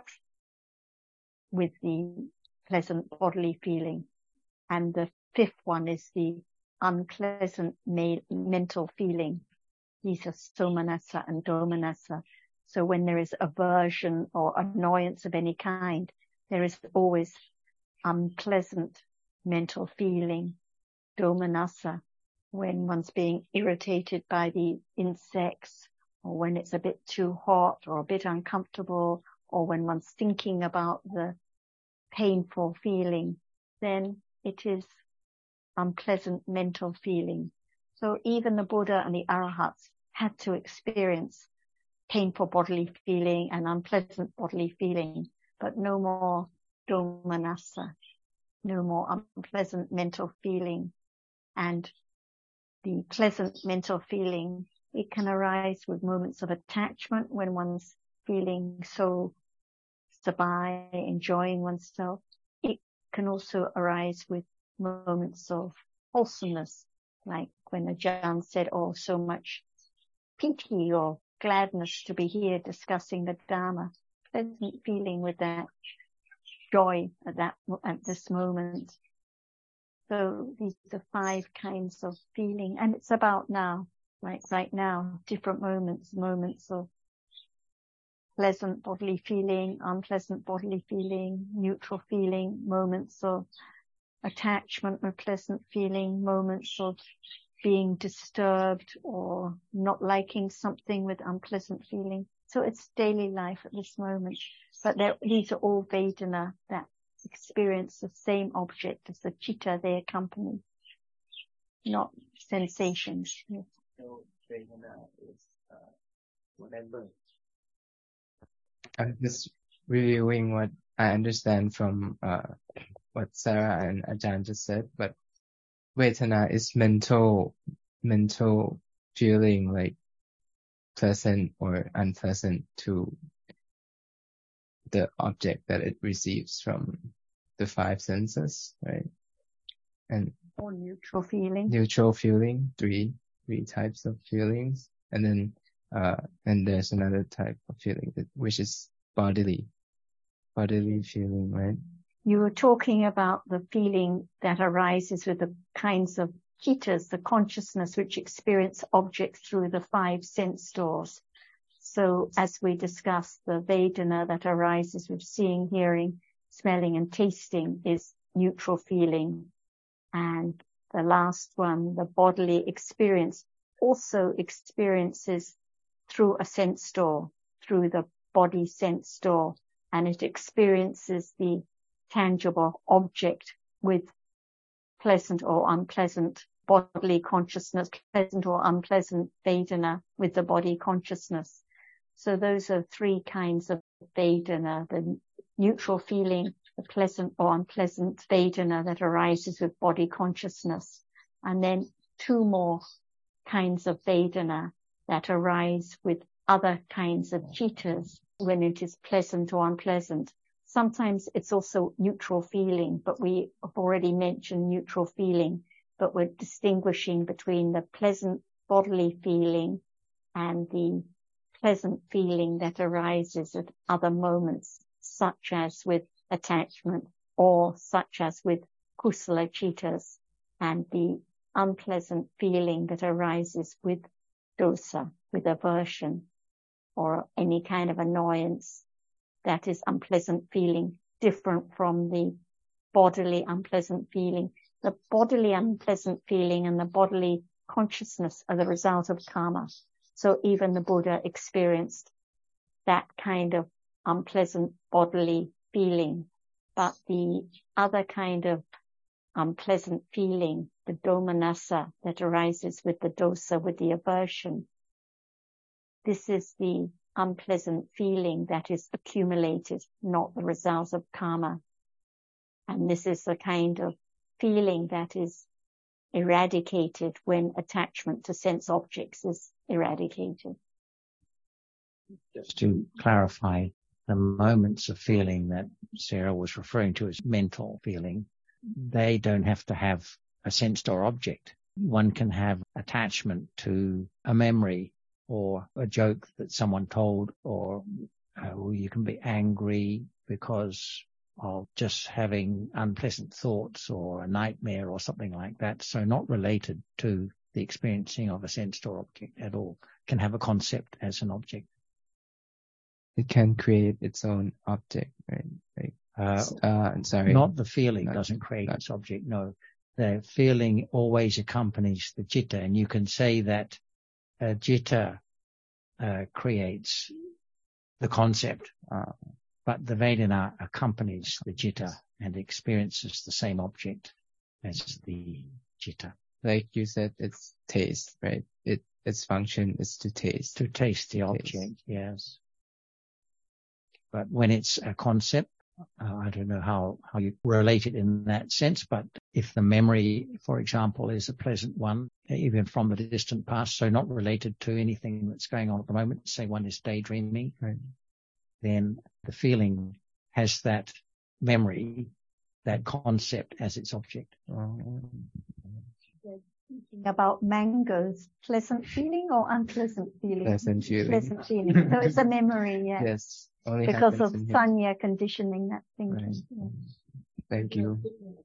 with the pleasant bodily feeling. And the fifth one is the unpleasant mental feeling. These are somanassa and domanassa. So when there is aversion or annoyance of any kind, there is always unpleasant mental feeling. Domanassa, when one's being irritated by the insects, or when it's a bit too hot or a bit uncomfortable, or when one's thinking about the painful feeling, then it is unpleasant mental feeling. So even the Buddha and the Arahats had to experience painful bodily feeling and unpleasant bodily feeling, but no more domanassa, no more unpleasant mental feeling. And the pleasant mental feeling, it can arise with moments of attachment when one's feeling so sabai, enjoying oneself. It can also arise with moments of wholesomeness, like when Ajahn said, oh, so much piti or gladness to be here discussing the Dharma. Pleasant feeling with that joy at that at this moment. So these are five kinds of feeling, and it's about now, like right now, different moments, moments of pleasant bodily feeling, unpleasant bodily feeling, neutral feeling, moments of attachment with pleasant feeling, moments of being disturbed or not liking something with unpleasant feeling. So it's daily life at this moment. But these are all Vedana that experience the same object as the citta they accompany, not sensations. Yes. So Vedana is uh, whatever. I'm just reviewing what I understand from uh, what Sarah and Ajahn just said, but Vedana is mental, mental feeling like pleasant or unpleasant to the object that it receives from the five senses, right? And or neutral feeling. Neutral feeling, three, three types of feelings. And then, uh, and there's another type of feeling that, which is bodily, bodily feeling, right? You were talking about the feeling that arises with the kinds of cittas, the consciousness which experience objects through the five sense doors. So as we discussed, the Vedana that arises with seeing, hearing, smelling and tasting is neutral feeling. And the last one, the bodily experience, also experiences through a sense door, through the body sense door, and it experiences the tangible object with pleasant or unpleasant bodily consciousness, pleasant or unpleasant Vedana with the body consciousness. So those are three kinds of Vedana, the neutral feeling, the pleasant or unpleasant Vedana that arises with body consciousness, and then two more kinds of Vedana that arise with other kinds of cittas when it is pleasant or unpleasant. Sometimes it's also neutral feeling, but we have already mentioned neutral feeling, but we're distinguishing between the pleasant bodily feeling and the pleasant feeling that arises at other moments, such as with attachment or such as with kusala cittas, and the unpleasant feeling that arises with dosa, with aversion or any kind of annoyance. That is unpleasant feeling, different from the bodily unpleasant feeling. The bodily unpleasant feeling and the bodily consciousness are the result of karma. So even the Buddha experienced that kind of unpleasant bodily feeling. But the other kind of unpleasant feeling, the domanassa that arises with the dosa, with the aversion, this is the unpleasant feeling that is accumulated, not the result of karma. And this is the kind of feeling that is eradicated when attachment to sense objects is eradicated. Just to clarify, the moments of feeling that Sarah was referring to as mental feeling, they don't have to have a sensed or object. One can have attachment to a memory or a joke that someone told, or uh, you can be angry because of just having unpleasant thoughts or a nightmare or something like that. So not related to the experiencing of a sensed or object at all. Can have a concept as an object. It can create its own object, right? Like, uh, uh, sorry. Not the feeling not, doesn't create not, its object, no. The feeling always accompanies the citta, and you can say that uh, citta uh, creates the concept, uh, but the Vedana accompanies the citta and experiences the same object as the citta. Like you said, it's taste, right? It its function is to taste. To taste the object, taste. Yes. But when it's a concept, uh, I don't know how, how you relate it in that sense, but if the memory, for example, is a pleasant one, even from the distant past, so not related to anything that's going on at the moment, say one is daydreaming, right, then the feeling has that memory, that concept as its object. Um, Thinking about mangoes, pleasant feeling or unpleasant feeling? Pleasant feeling. Pleasant feeling. So it's a memory, yeah. Yes. Only because of sanya conditioning that thinking. Right. Yeah. Thank you.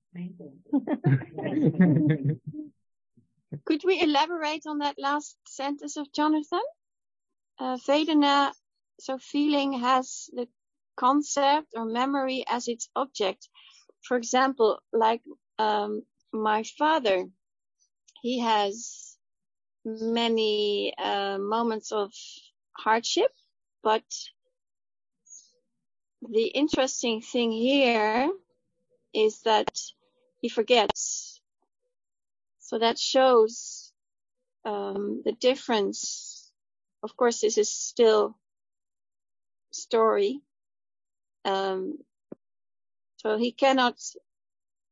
Could we elaborate on that last sentence of Jonathan? Uh, Vedana, so feeling has the concept or memory as its object. For example, like um, my father, he has many uh, moments of hardship, but the interesting thing here is that he forgets. So that shows um, the difference. Of course, this is still story. Um, so he cannot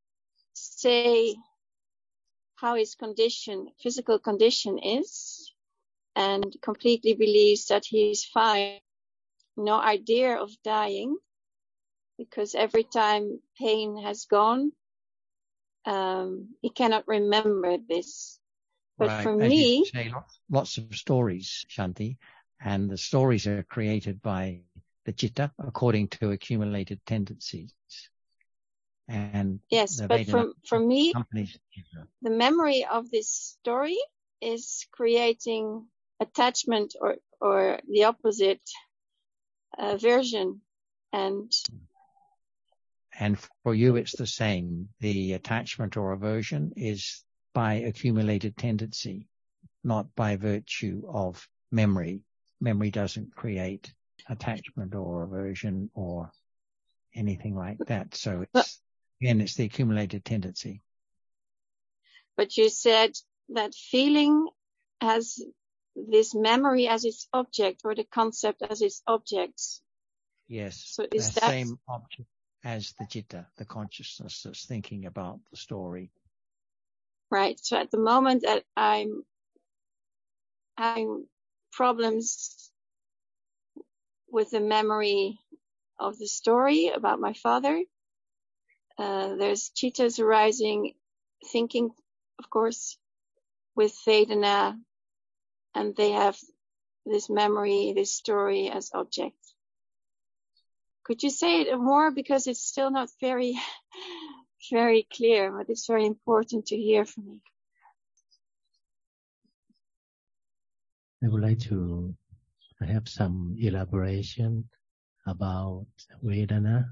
say how his condition, physical condition is, and completely believes that he's fine. No idea of dying, because every time pain has gone, um, he cannot remember this. But right. for As me, you say, lots, lots of stories, Shanti, and the stories are created by the citta according to accumulated tendencies. And yes, the but for, for me, the memory of this story is creating attachment or, or the opposite uh, version. And And for you, it's the same. The attachment or aversion is by accumulated tendency, not by virtue of memory. Memory doesn't create attachment or aversion or anything like that. So it's, but, again, it's the accumulated tendency. But you said that feeling has this memory as its object, or the concept as its object. Yes. So is the that same object as the citta, the consciousness that's thinking about the story. Right. So at the moment that I'm having problems with the memory of the story about my father, uh, there's cittas arising, thinking, of course, with Vedana, and they have this memory, this story as object. Could you say it more, because it's still not very, very clear, but it's very important to hear from me. I would like to have some elaboration about Vedana.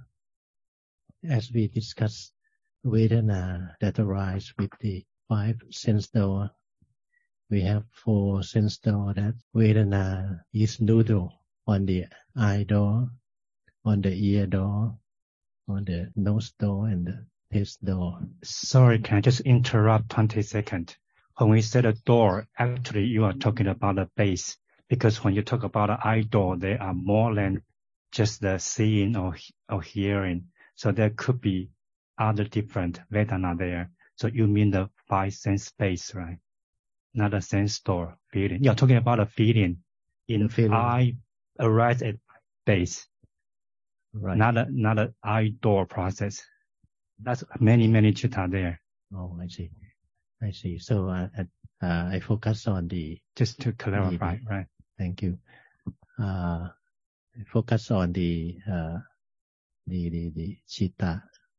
As we discussed, Vedana that arise with the five sense door. We have four sense door that Vedana is neutral on the eye door, on the ear door, on the nose door, and the taste door. Sorry, can I just interrupt twenty seconds? When we say the door, actually you are talking about the base, because when you talk about the eye door, there are more than just the seeing or, or hearing. So there could be other different Vedana there. So you mean the five sense base, right? Not a sense door feeling. You're talking about a feeling in feeling. eye arise at base. Right. Not a, not an eye door process. That's many, many citta there. Oh, I see. I see. So uh, uh, I focus on the... Just to clarify, the, right? Thank you. Uh, I focus on the, uh, the, the, the citta,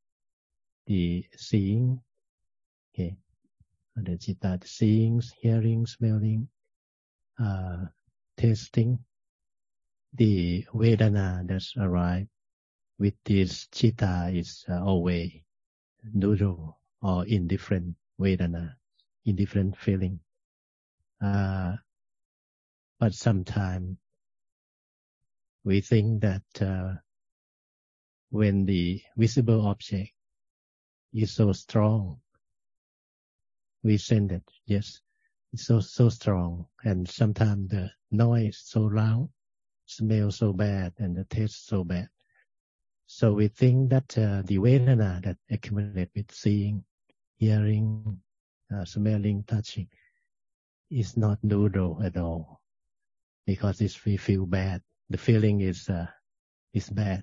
the seeing, okay. The citta, the seeing, hearing, smelling, uh, tasting, the Vedana that's arrived with this citta is uh, always neutral or indifferent Vedana, indifferent feeling. Uh, but sometimes we think that uh, when the visible object is so strong, we sense that, yes, it's so, so strong. And sometimes the noise so loud, smell so bad, and the taste so bad. So we think that uh, the Vedana that accumulate with seeing, hearing, uh, smelling, touching is not neutral at all, because it's, we feel bad. The feeling is uh, is bad.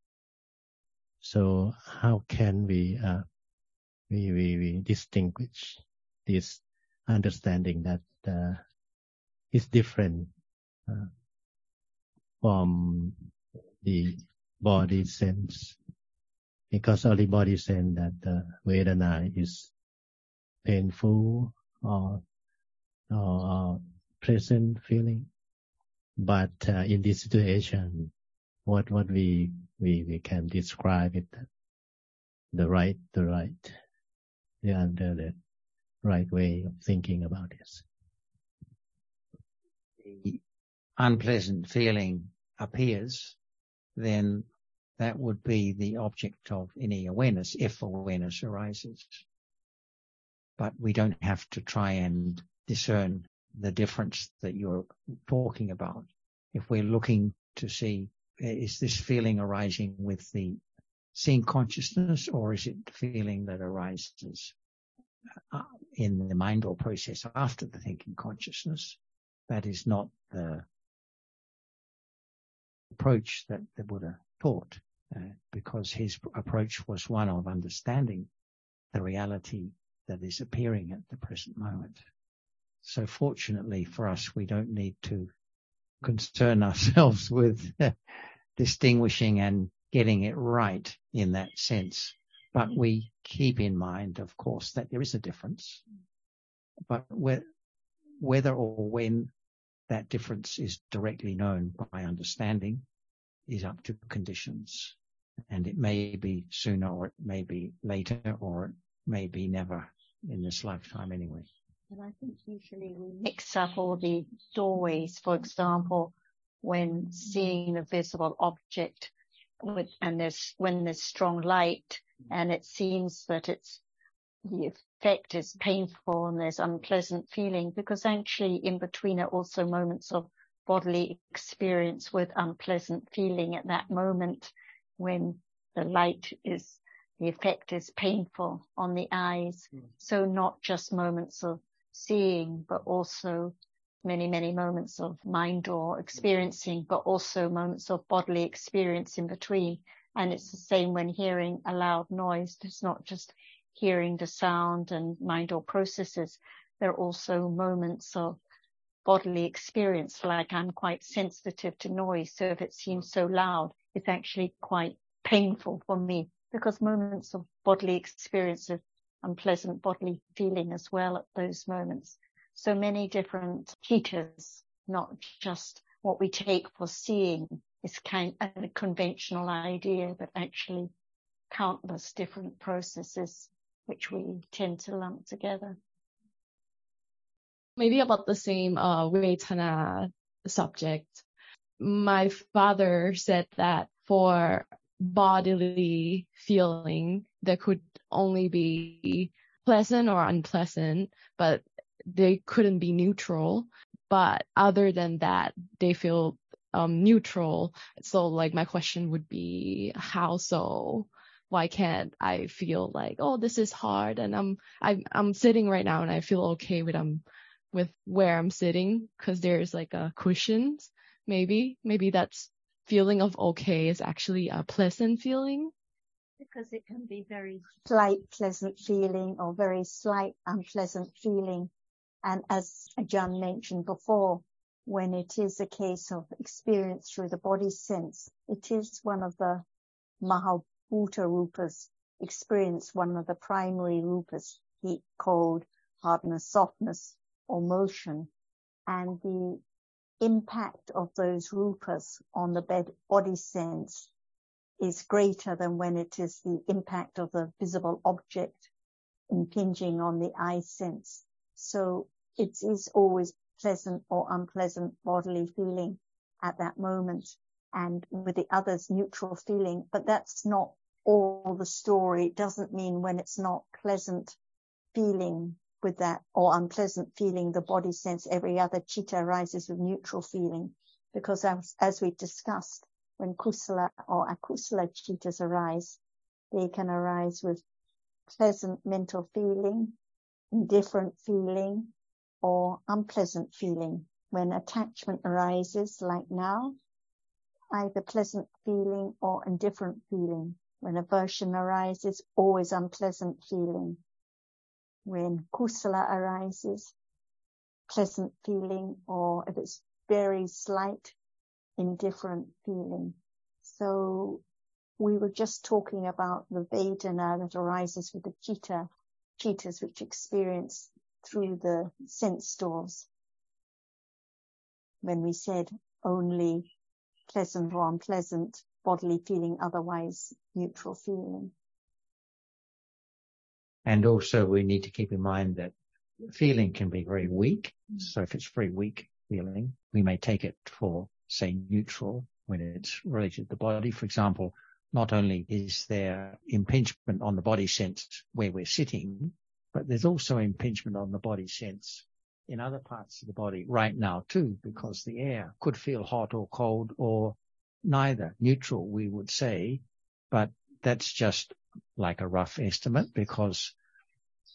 So how can we uh, we, we we distinguish this understanding that uh, is different uh, from the body sense? Because only body sense that the Vedana is painful or, or, or present feeling. But uh, in this situation, what what we we we can describe it, the right the right the under the right way of thinking about this. The unpleasant feeling appears, then that would be the object of any awareness, if awareness arises. But we don't have to try and discern the difference that you're talking about. If we're looking to see, is this feeling arising with the seeing consciousness, or is it the feeling that arises in the mind or process after the thinking consciousness? that is not the approach that the Buddha taught, uh, because his approach was one of understanding the reality that is appearing at the present moment. So fortunately for us, we don't need to concern ourselves with uh, distinguishing and getting it right in that sense. But we keep in mind, of course, that there is a difference. But whe- whether or when that difference is directly known by understanding is up to conditions. And it may be sooner, or it may be later, or it may be never in this lifetime anyway. And I think usually we mix up all the doorways, for example, when seeing a visible object with, and there's, when there's strong light and it seems that it's, the effect is painful and there's unpleasant feeling, because actually in between are also moments of bodily experience with unpleasant feeling at that moment when the light is, the effect is painful on the eyes. Mm. So not just moments of seeing, but also many, many moments of mind or experiencing, but also moments of bodily experience in between. And it's the same when hearing a loud noise. It's not just hearing the sound and mind or processes. There are also moments of bodily experience, like I'm quite sensitive to noise. So if it seems so loud, it's actually quite painful for me, because moments of bodily experience of unpleasant bodily feeling as well at those moments. So many different citas, not just what we take for seeing is kind of a conventional idea, but actually countless different processes which we tend to lump together. Maybe about the same uh, Vedana subject. My father said that for bodily feeling, there could only be pleasant or unpleasant, but they couldn't be neutral. But other than that, they feel um, neutral. So like my question would be, how so? Why can't I feel like, oh, this is hard, and I'm I'm I'm sitting right now and I feel okay with um with where I'm sitting because there's like a cushions. Maybe maybe that's feeling of okay is actually a pleasant feeling. Because it can be very slight pleasant feeling or very slight unpleasant feeling. And as John mentioned before, when it is a case of experience through the body sense, it is one of the Mahabhuta Rupas, experience one of the primary Rupas, heat, cold, hardness, softness, or motion. And the impact of those Rupas on the bed, body sense is greater than when it is the impact of the visible object impinging on the eye sense. So it is always pleasant or unpleasant bodily feeling at that moment, and with the others neutral feeling. But that's not all the story. It doesn't mean when it's not pleasant feeling with that or unpleasant feeling, the body sense, every other citta arises with neutral feeling. Because as, as we discussed, when kusala or akusala cittas arise, they can arise with pleasant mental feeling, indifferent feeling, or unpleasant feeling. When attachment arises, like now, either pleasant feeling or indifferent feeling. When aversion arises, always unpleasant feeling. When kusala arises, pleasant feeling, or if it's very slight, indifferent feeling. So we were just talking about the Vedana that arises with the citta, cittas which experience through the sense doors. When we said only pleasant or unpleasant bodily feeling, otherwise neutral feeling. And also we need to keep in mind that feeling can be very weak. Mm. So if it's very weak feeling, we may take it for, say, neutral when it's related to the body. For example, not only is there impingement on the body sense where we're sitting, but there's also impingement on the body sense in other parts of the body right now too, because the air could feel hot or cold or neither, neutral, we would say, but that's just like a rough estimate because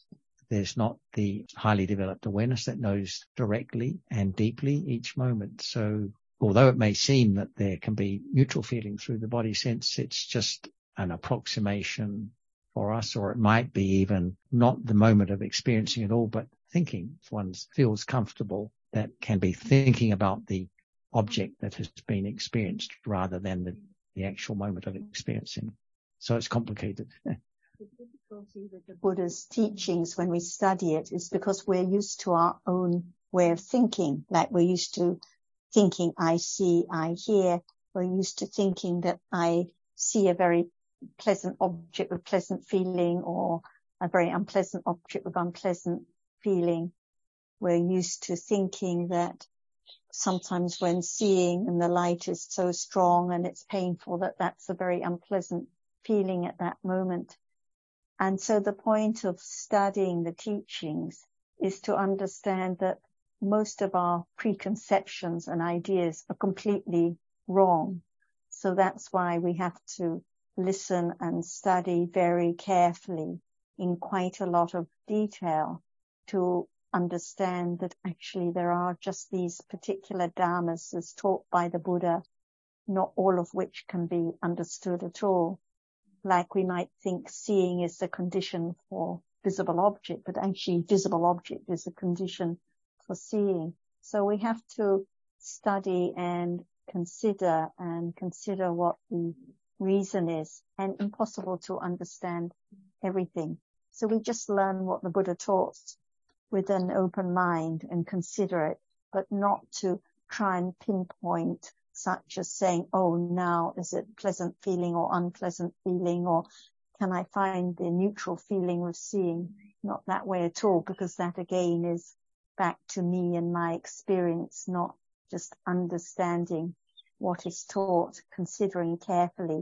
there's not the highly developed awareness that knows directly and deeply each moment. So although it may seem that there can be neutral feeling through the body sense, it's just an approximation for us, or it might be even not the moment of experiencing it all, but thinking. If one feels comfortable, that can be thinking about the object that has been experienced rather than the, the actual moment of experiencing. So it's complicated. The difficulty with the Buddha's teachings when we study it is because we're used to our own way of thinking, like we're used to thinking I see, I hear. We're used to thinking that I see a very pleasant object with pleasant feeling or a very unpleasant object with unpleasant feeling. We're used to thinking that sometimes when seeing and the light is so strong and it's painful, that that's a very unpleasant feeling at that moment. And so the point of studying the teachings is to understand that most of our preconceptions and ideas are completely wrong. So that's why we have to listen and study very carefully in quite a lot of detail to understand that actually there are just these particular dharmas as taught by the Buddha, not all of which can be understood at all. Like we might think seeing is the condition for visible object, but actually visible object is a condition for seeing. So we have to study and consider and consider what the reason is, and impossible to understand everything. So we just learn what the Buddha taught with an open mind and consider it, but not to try and pinpoint, such as saying, oh, now is it pleasant feeling or unpleasant feeling, or can I find the neutral feeling of seeing? Not that way at all, because that again is back to me and my experience, not just understanding what is taught, considering carefully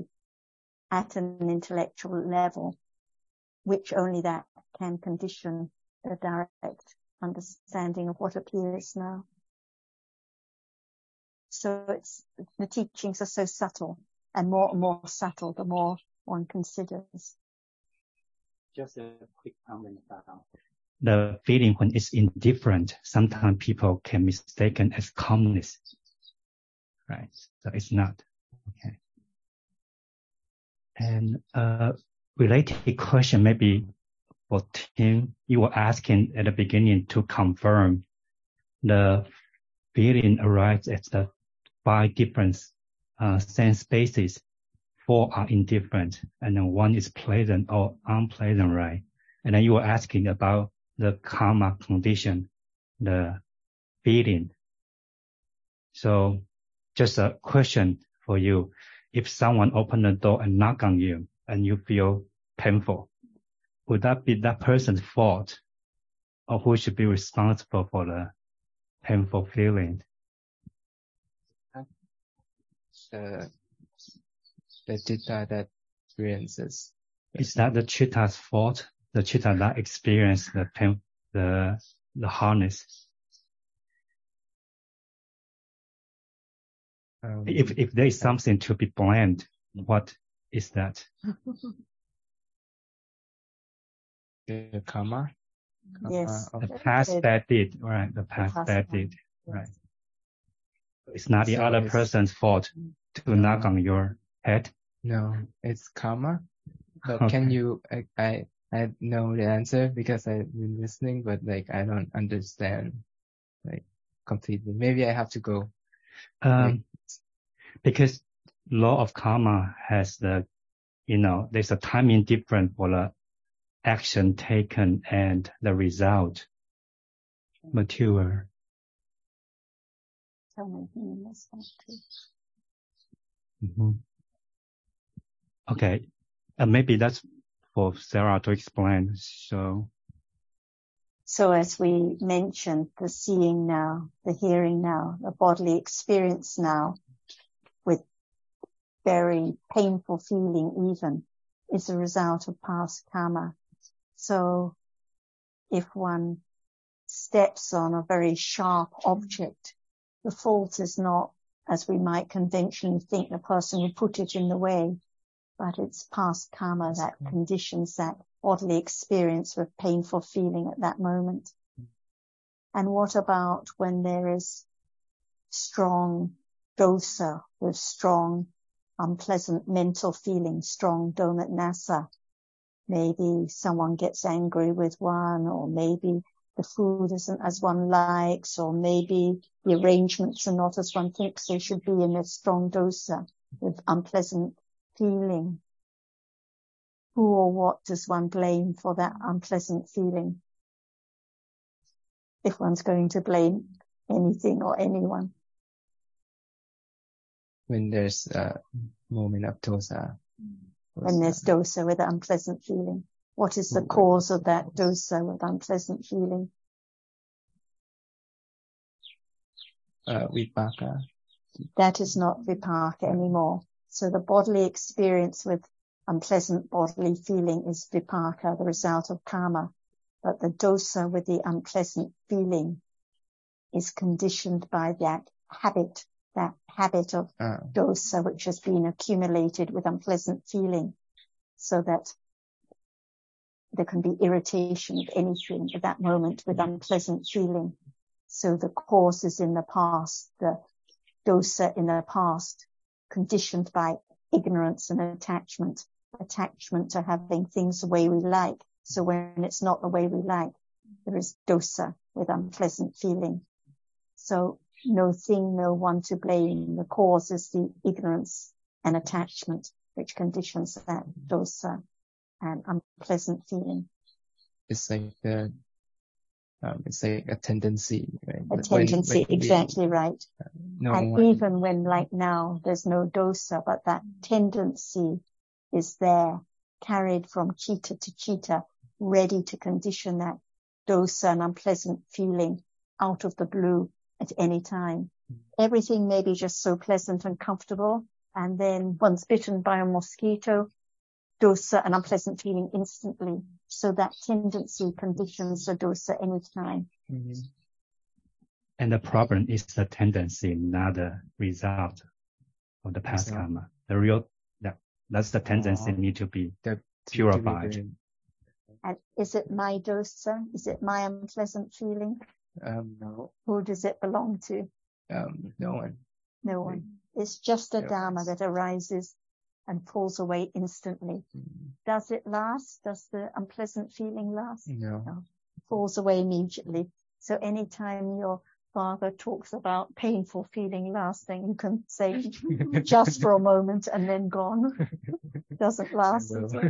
at an intellectual level, which only that can condition the direct understanding of what appears now. So it's, the teachings are so subtle, and more and more subtle the more one considers. Just a quick comment about the feeling when it's indifferent. Sometimes people can mistaken as calmness, right? So it's not. Okay. And uh, related question maybe for Tim, you were asking at the beginning to confirm the feeling arises at the five different uh, sense bases. Four are indifferent, and then one is pleasant or unpleasant, right? And then you were asking about the karma condition, the feeling. So just a question for you. If someone opened the door and knock on you and you feel painful, would that be that person's fault, or who should be responsible for the painful feeling? The, the chitta that experiences. Is that the chitta's fault? The chitta that experience the pain, the the hardness. Um, if if there is something to be blamed, what is that? The karma. Yes. The past bad deed, right? The past bad deed, right? It's not the So other it's- person's fault to knock on your head. No, it's karma. But Okay. can you, I, I, I know the answer because I've been listening, but like, I don't understand, like, completely. Maybe I have to go. Um, because law of karma has the, you know, there's a timing difference for the action taken and the result mature. Mm-hmm. Okay. Uh, maybe that's for Sarah to explain. So, So as we mentioned, the seeing now, the hearing now, the bodily experience now, with very painful feeling even, is a result of past karma. So if one steps on a very sharp object, the fault is not, as we might conventionally think, the person who put it in the way, but it's past karma that conditions that bodily experience with painful feeling at that moment? And what about when there is strong dosa with strong unpleasant mental feeling, strong domanassa? Maybe someone gets angry with one, or maybe the food isn't as one likes, or maybe the arrangements are not as one thinks they should be in a strong dosa with unpleasant feeling. Who or what does one blame for that unpleasant feeling? If one's going to blame anything or anyone. When there's a moment of dosa. When there's dosa with an unpleasant feeling. What is the cause of that dosa with unpleasant feeling? Uh, vipaka. That is not vipaka anymore. So the bodily experience with unpleasant bodily feeling is vipaka, the result of karma. But the dosa with the unpleasant feeling is conditioned by that habit, that habit of uh. dosa which has been accumulated with unpleasant feeling, so that there can be irritation of anything at that moment with unpleasant feeling. So the cause is in the past, the dosa in the past, conditioned by ignorance and attachment, attachment to having things the way we like. So when it's not the way we like, there is dosa with unpleasant feeling. So no thing, no one to blame. The cause is the ignorance and attachment which conditions that dosa and unpleasant feeling. It's like the, um, it's like a tendency, right? A tendency, when, when exactly we, right. Uh, no and one... even when, like now, there's no dosa, but that tendency is there, carried from chitta to chitta, ready to condition that dosa and unpleasant feeling out of the blue at any time. Everything may be just so pleasant and comfortable, and then once bitten by a mosquito, dosa and unpleasant feeling instantly. So that tendency conditions the dosa anytime. Mm-hmm. And the problem is the tendency, not the result of the past so, karma. The real, that, that's the tendency uh, need to be purified. To be and is it my dosa? Is it my unpleasant feeling? Um, no. Who does it belong to? Um, no one. No one. It's just a no dharma one. That arises and falls away instantly. Mm. Does it last? Does the unpleasant feeling last? No. no. Falls away immediately. So anytime your father talks about painful feeling lasting, you can say just for a moment and then gone. Doesn't last.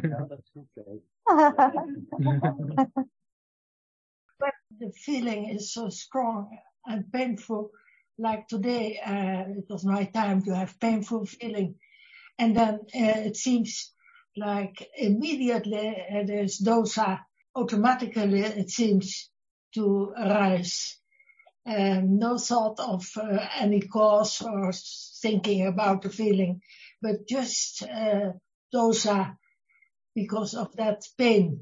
But the feeling is so strong and painful. Like today, uh, it was my time to have painful feeling. And then uh, it seems like immediately uh, there's dosa. Automatically it seems to arise. Um, no thought of uh, any cause or thinking about the feeling, but just uh, dosa because of that pain.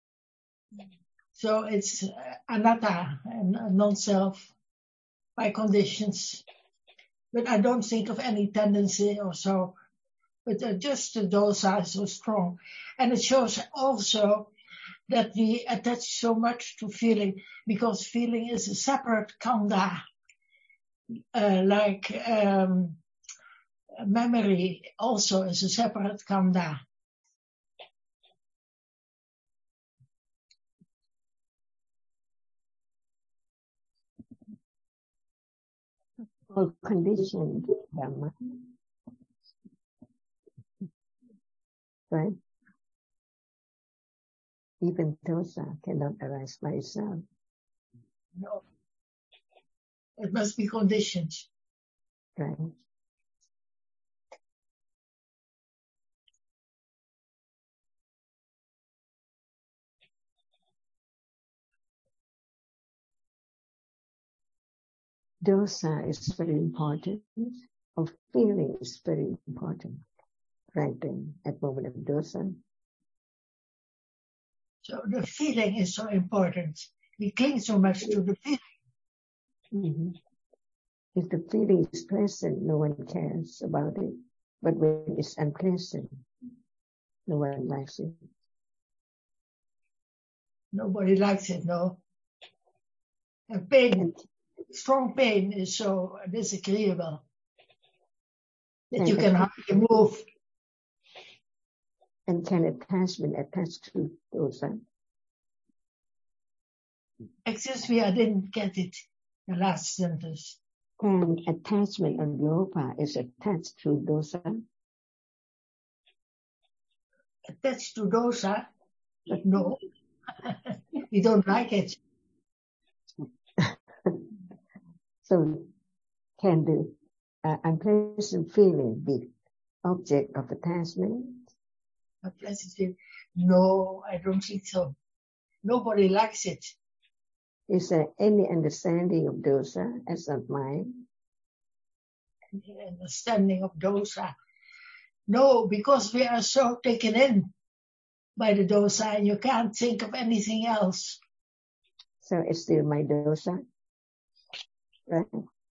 So it's uh, anatta and uh, non-self by conditions. But I don't think of any tendency or so. But uh, just the dosa is so strong. And it shows also that we attach so much to feeling, because feeling is a separate khandha. Uh, like um, memory also is a separate khandha. All conditioned dharma. Right? Even dosa cannot arise by itself. No. It must be conditioned. Right. Dosa is very important. Of feeling is very important. Right then, at moment of dosa. So the feeling is so important. We cling so much to the feeling. Mm-hmm. If the feeling is pleasant, no one cares about it. But when it's unpleasant, no one likes it. Nobody likes it, no. And pain, strong pain is so disagreeable that you can hardly move. And can attachment attach to dosa? Excuse me, I didn't get it, the last sentence. Can attachment of loba is attached to dosa? Attached to dosa? But no, we don't like it. So can the uh, unpleasant feeling be object of attachment? Unpleasant feeling? No, I don't think so. Nobody likes it. Is there any understanding of dosa as of mind? Any understanding of dosa? No, because we are so taken in by the dosa and you can't think of anything else. So it's still my dosa? Right?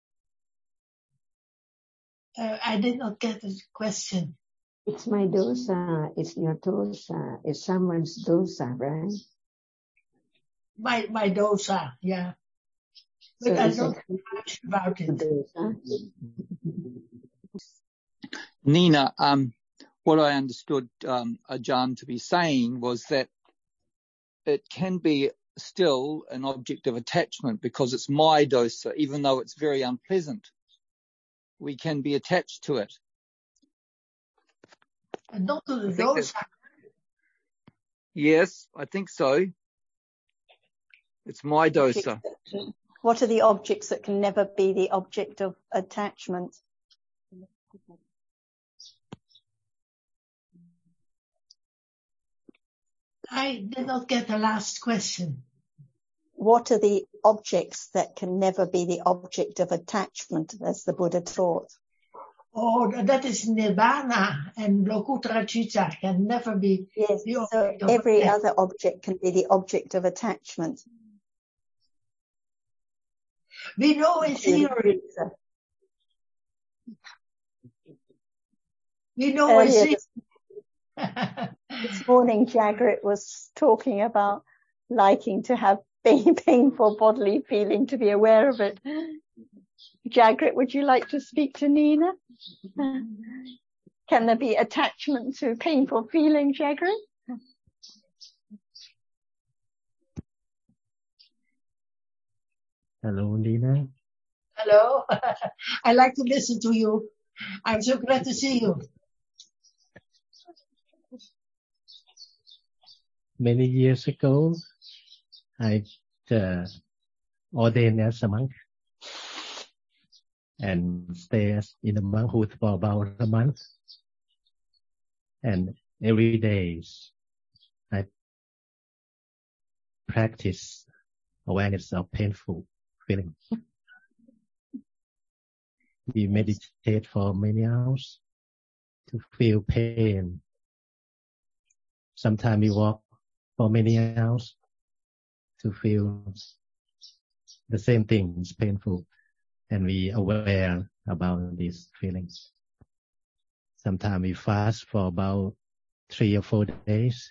Uh, I did not get the question. It's my dosa, it's your dosa, it's someone's dosa, right? My my dosa, yeah. But So I it's don't a- know much about it. dosa. Nina, um, what I understood um, Ajahn to be saying was that it can be still an object of attachment because it's my dosa, even though it's very unpleasant. We can be attached to it. And not to the I think dosa. Yes, I think so. It's my dosa. What are the objects that can never be the object of attachment? I did not get the last question. What are the objects that can never be the object of attachment, as the Buddha taught? Oh, that is Nibbana and Lokuttara Citta can never be Yes, the so object of every attachment. other object can be the object of attachment. We know in theory. We know in Earlier theory. this, this morning, Jagrit was talking about liking to have pain, painful bodily feeling, to be aware of it. Jagrit, would you like to speak to Nina? Can there be attachment to painful feeling, Jagrit? Hello, Nina. Hello. I like to listen to you. I'm so glad to see you. Many years ago, I uh, ordained as a monk and stayed in the monkhood for about a month. And every day I practice awareness of painful feeling. We meditate for many hours to feel pain. Sometimes we walk for many hours to feel the same thing is painful, and we aware about these feelings. Sometimes we fast for about three or four days,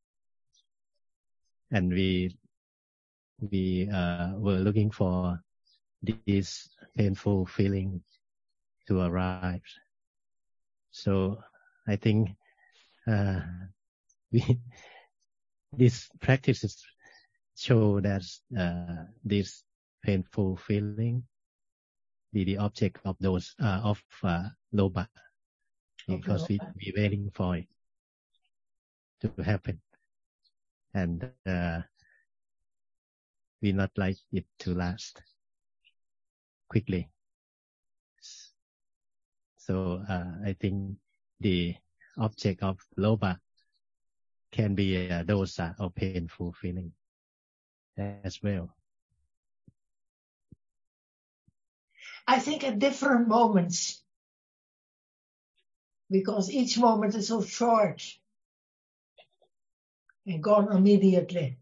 and we we uh, were looking for this painful feeling to arrive. So I think uh, we these practices show that uh, this painful feeling be the object of those uh, of uh, loba, because Okay. we we waiting for it to happen, and uh, we not like it to last quickly. So uh, I think the object of loba can be a dosa or painful feeling as well. I think at different moments, because each moment is so short and gone immediately.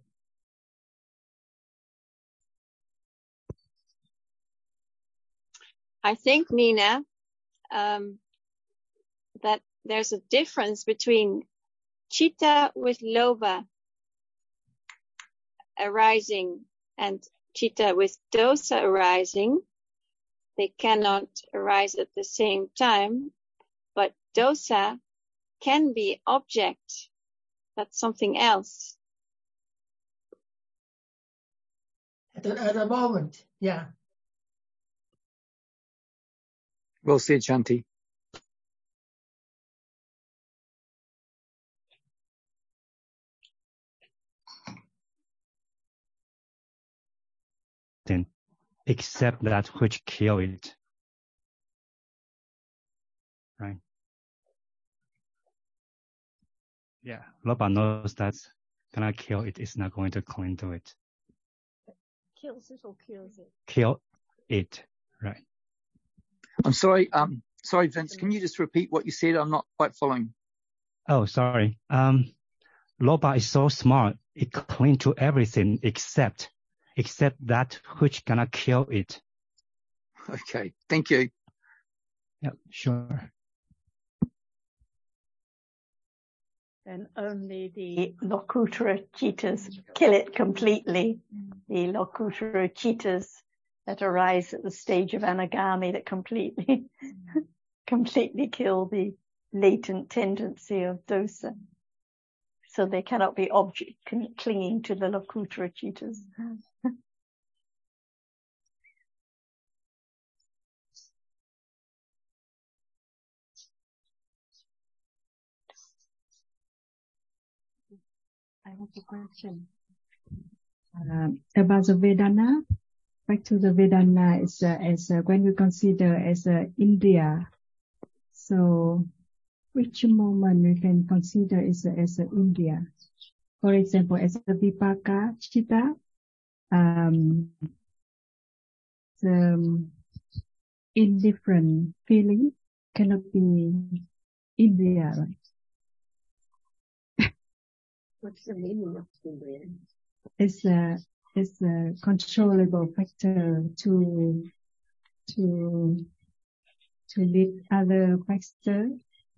I think, Nina, um, that there's a difference between citta with loba. arising and chitta with dosa arising, they cannot arise at the same time, but dosa can be object. That's something else. At the, at the moment, yeah. Well said, Shanti. Then except that which kill it. Right? Yeah, Loba knows that's gonna kill it, it's not going to cling to it. Kills it or kills it? Kill it, right. I'm sorry, um, sorry, Vince, can you just repeat what you said? I'm not quite following. Oh, sorry. Um, Loba is so smart, it cling to everything except except that which gonna kill it. Okay, thank you. Yeah, sure. Then only the The Lokuttara Chittas kill it completely. The Lokuttara Chittas that arise at the stage of Anagami that completely, completely kill the latent tendency of dosa. So they cannot be object clinging to the Lokuttara Chittas. I have a question uh, about the Vedana. Back to the Vedana, is uh, as uh, when we consider as uh, India. So, which moment we can consider is uh, as uh, India? For example, as a Vipaka Chitta, um, the um, indifferent feeling cannot be India, right? What's the meaning of Indriya? It's a it's a controllable factor to to to lead other factor.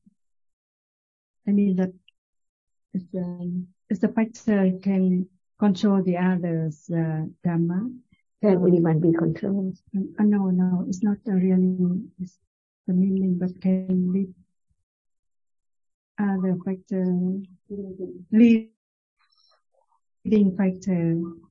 I mean that it's a it's a factor can control the others uh, dhamma. Can anyone be controlled? Uh, no, no, it's not a really it's the meaning, but can lead other factor lead. Leading factor.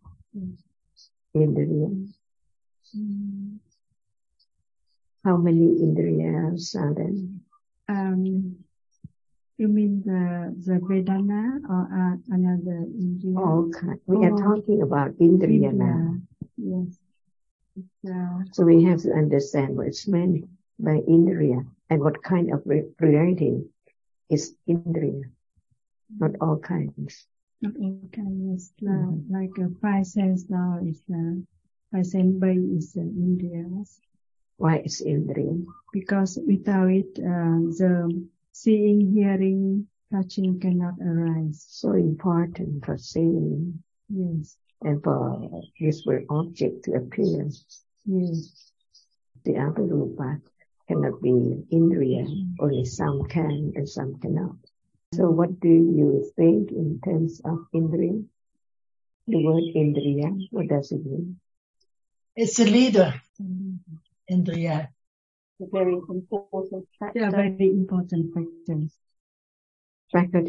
Indriya. Mm. How many indriyas are there? Um, you mean the the Vedana or uh, another indriya? All kind. We oh, are talking about indriya, indriya. Now. Yes. Uh, so we have to understand what's meant by indriya and what kind of relating is indriya. Not all kinds. Not all kinds. Mm-hmm. Like a five sense now is uh, five sense by is uh, India. Why is Indriya? Because without it, uh, the seeing, hearing, touching cannot arise. So important for seeing. Yes. And for visible object to appear. Yes. The other rupa cannot be Indriya. Mm-hmm. Only some can and some cannot. So what do you think in terms of Indriya? The word Indriya, what does it mean? It's a leader. Mm-hmm. Indriya. A very important factor. Yeah, very important factors. Faculty?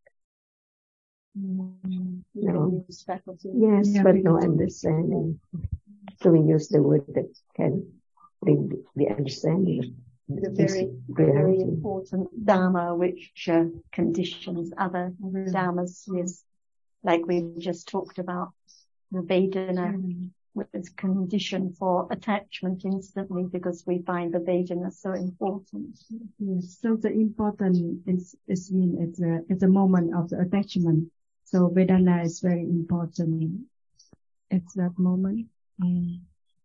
Mm-hmm. No. Faculty. Yes, yeah, but no understanding. So we use the word that can bring the understanding. The very, very important dharma which uh, conditions other mm-hmm. dharmas is, like we just talked about, the Vedana, mm-hmm. which is condition for attachment instantly because we find the Vedana so important. Yes, so the important is, is mean it's a, it's a moment of the attachment. So Vedana is very important at that moment. Mm.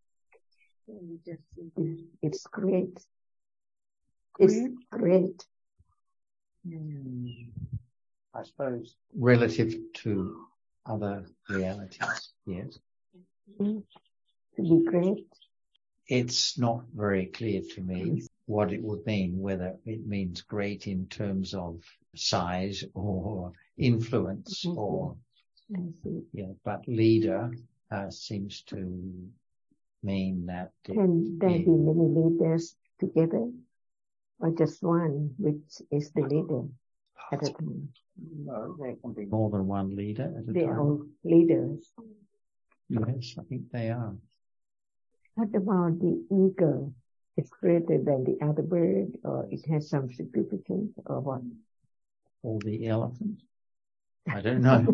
It's great. It's great. Mm. I suppose relative to other realities, yes. Mm. To be great. It's not very clear to me what it would mean, whether it means great in terms of size or influence mm-hmm. or Yeah, but leader uh, seems to mean that it, can there yeah. be many leaders together, or just one, which is the leader at a time? No, there can be more than one leader at a They time. are all leaders. Yes, I think they are. What about the eagle? It's greater than the other bird, or it has some significance, or what? Or the elephant? I don't know.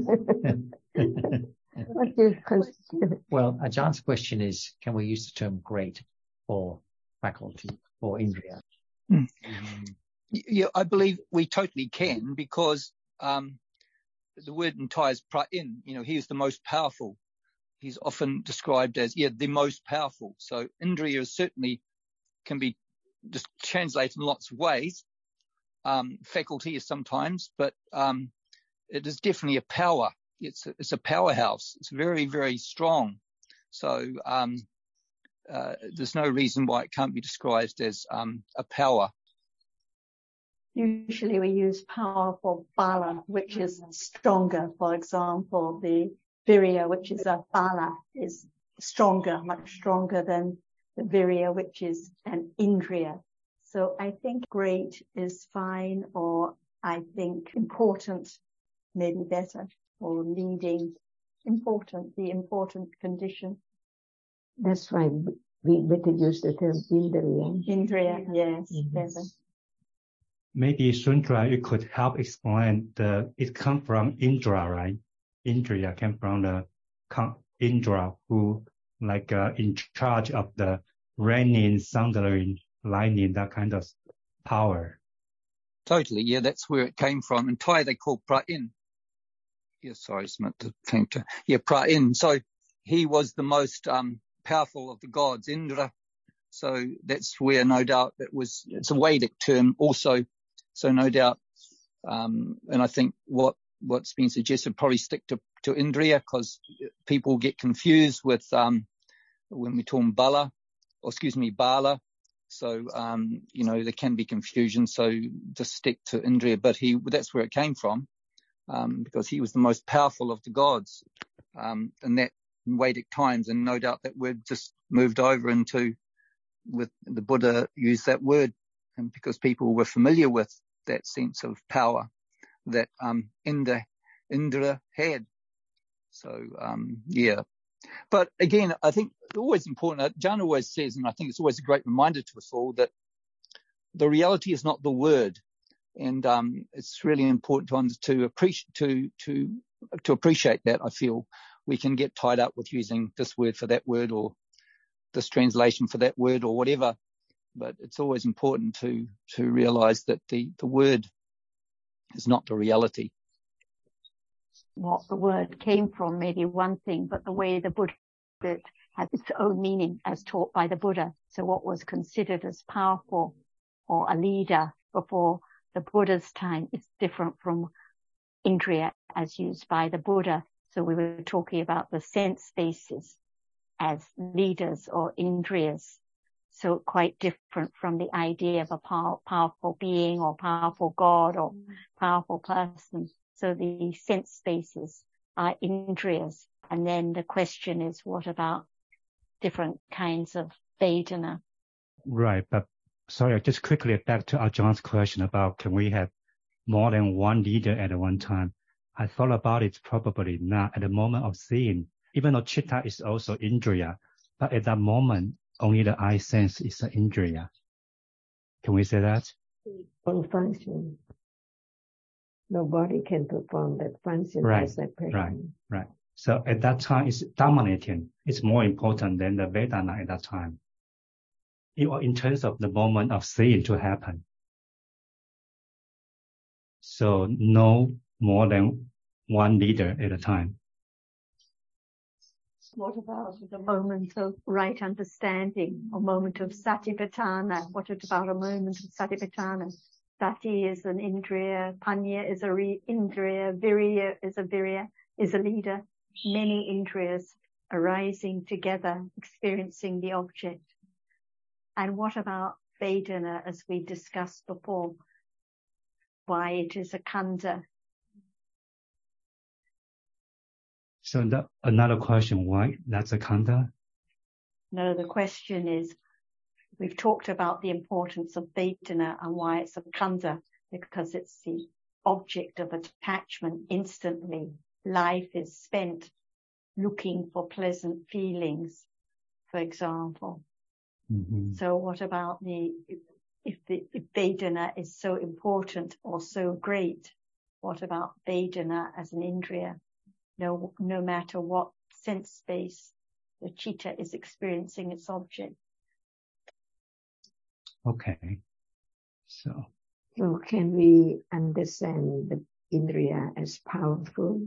What do you consider? Well, Ajah's question is, can we use the term great for faculty, for indriya? Mm. Yeah, I believe we totally can, because um, the word in Thai is pra-in. You know, he is the most powerful. He's often described as, yeah, the most powerful. So indriya certainly can be just translated in lots of ways. Um, faculty is sometimes, but um, it is definitely a power. It's a, it's a powerhouse. It's very, very strong. So um, uh, there's no reason why it can't be described as um, a power. Usually we use power for bala, which is stronger. For example, the virya, which is a bala, is stronger, much stronger than the virya, which is an indriya. So I think great is fine, or I think important may be better, or leading, important, the important condition. That's why we better use the term indriya. Indriya, yes, Mm-hmm. better. Maybe Sundra, you could help explain the, it comes from Indra, right? Indriya came from the Indra, who like uh, in charge of the raining, thundering, lightning, that kind of power. Totally, yeah, that's where it came from. In Thai, they call pra-in. Yeah, sorry, it's meant to came to, yeah, pra-in. So he was the most um, powerful of the gods, Indra. So that's where, no doubt, it was, it's a Vedic term also. So no doubt, um, and I think what, what's been suggested, probably stick to, to Indriya, because people get confused with, um, when we talk Bala, or excuse me, Bala. So, um, you know, there can be confusion. So just stick to Indriya, but he, that's where it came from, um, because he was the most powerful of the gods, um, in that Vedic times. And no doubt that word just moved over into, with the Buddha used that word, and because people were familiar with that sense of power that um, Indra, Indra had. So, um, yeah. But again, I think it's always important, John always says, and I think it's always a great reminder to us all, that the reality is not the word. And um, it's really important to, to, appreciate, to, to, to appreciate that, I feel. We can get tied up with using this word for that word, or this translation for that word, or whatever. But it's always important to, to realize that the, the word is not the reality. What the word came from may be one thing, but the way the Buddha it has its own meaning as taught by the Buddha. So what was considered as powerful or a leader before the Buddha's time is different from Indriya as used by the Buddha. So we were talking about the sense spaces as leaders or Indriyas. So quite different from the idea of a power, powerful being or powerful God or powerful person. So the sense spaces are Indriyas. And then the question is, what about different kinds of Vedana? Right, but sorry, just quickly back to Ajah's question about can we have more than one leader at one time? I thought about it, probably not at the moment of seeing, even though Chitta is also Indriya, but at that moment, only the eye sense is an Indriya. Can we say that? One function. Nobody can perform that function right, as that person. Right, right. So at that time, it's dominating. It's more important than the Vedana at that time. In terms of the moment of seeing to happen. So no more than one leader at a time. What about the moment of right understanding, a moment of satipatthana? What about a moment of satipatthana? Sati is an Indriya, Panya is a re- Indriya, Virya is a Virya, is a leader. Many Indriyas arising together, experiencing the object. And what about Vedana, as we discussed before? Why it is a khandha. So the, another question, why that's a khandha? No, the question is, we've talked about the importance of Vedana and why it's a khandha, because it's the object of attachment instantly. Life is spent looking for pleasant feelings, for example. Mm-hmm. So what about the, if the if Vedana is so important or so great, what about Vedana as an indriya? No, no matter what sense space the citta is experiencing its object. Okay. So. So can we understand the indriya as powerful?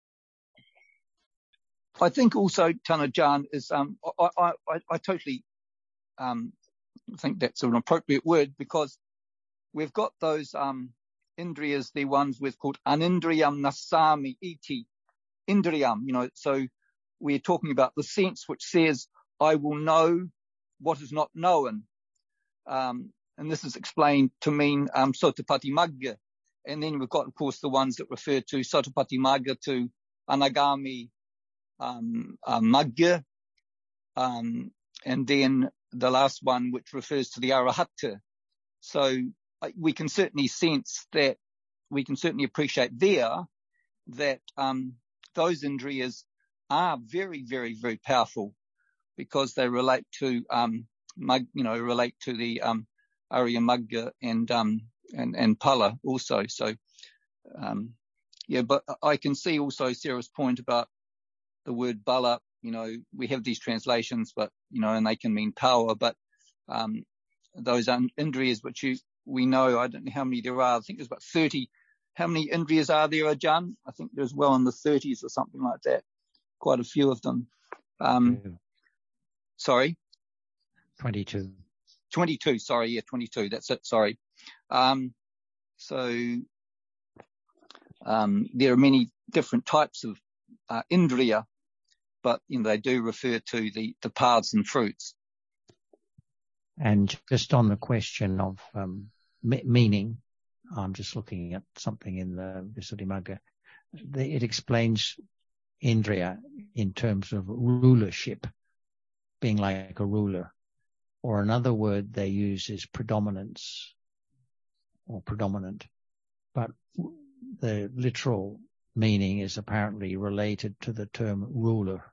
I think also, Tanajan, is um, I, I, I, I totally um, think that's an appropriate word, because we've got those um, indriyas, the ones we've called anindriyam nasami iti indriyam. You know, so we're talking about the sense which says, "I will know what is not known," um, and this is explained to mean um, Sotapati Magga. And then we've got, of course, the ones that refer to Sotapati Magga to Anagami Um, uh, Magga, um, and then the last one, which refers to the Arahata. So uh, we can certainly sense that, we can certainly appreciate there that um, those indriyas are very, very, very powerful, because they relate to, um, mag, you know, relate to the um, Arya Magga and um, and and Pala also. So um, yeah, but I can see also Sarah's point about the word bala. You know, we have these translations, but, you know, and they can mean power, but, um, those indriyas, which you, we know, I don't know how many there are. I think there's about thirty. How many indriyas are there, Ajahn? I think there's well in the thirties or something like that. Quite a few of them. Um, yeah. Sorry? twenty-two. twenty-two, sorry, yeah, twenty-two. That's it, sorry. Um, so, um, there are many different types of, uh, indriya, but, you know, they do refer to the, the paths and fruits. And just on the question of um, me- meaning, I'm just looking at something in the Visuddhimagga. It explains indriya in terms of rulership, being like a ruler. Or another word they use is predominance or predominant. But the literal meaning is apparently related to the term ruler.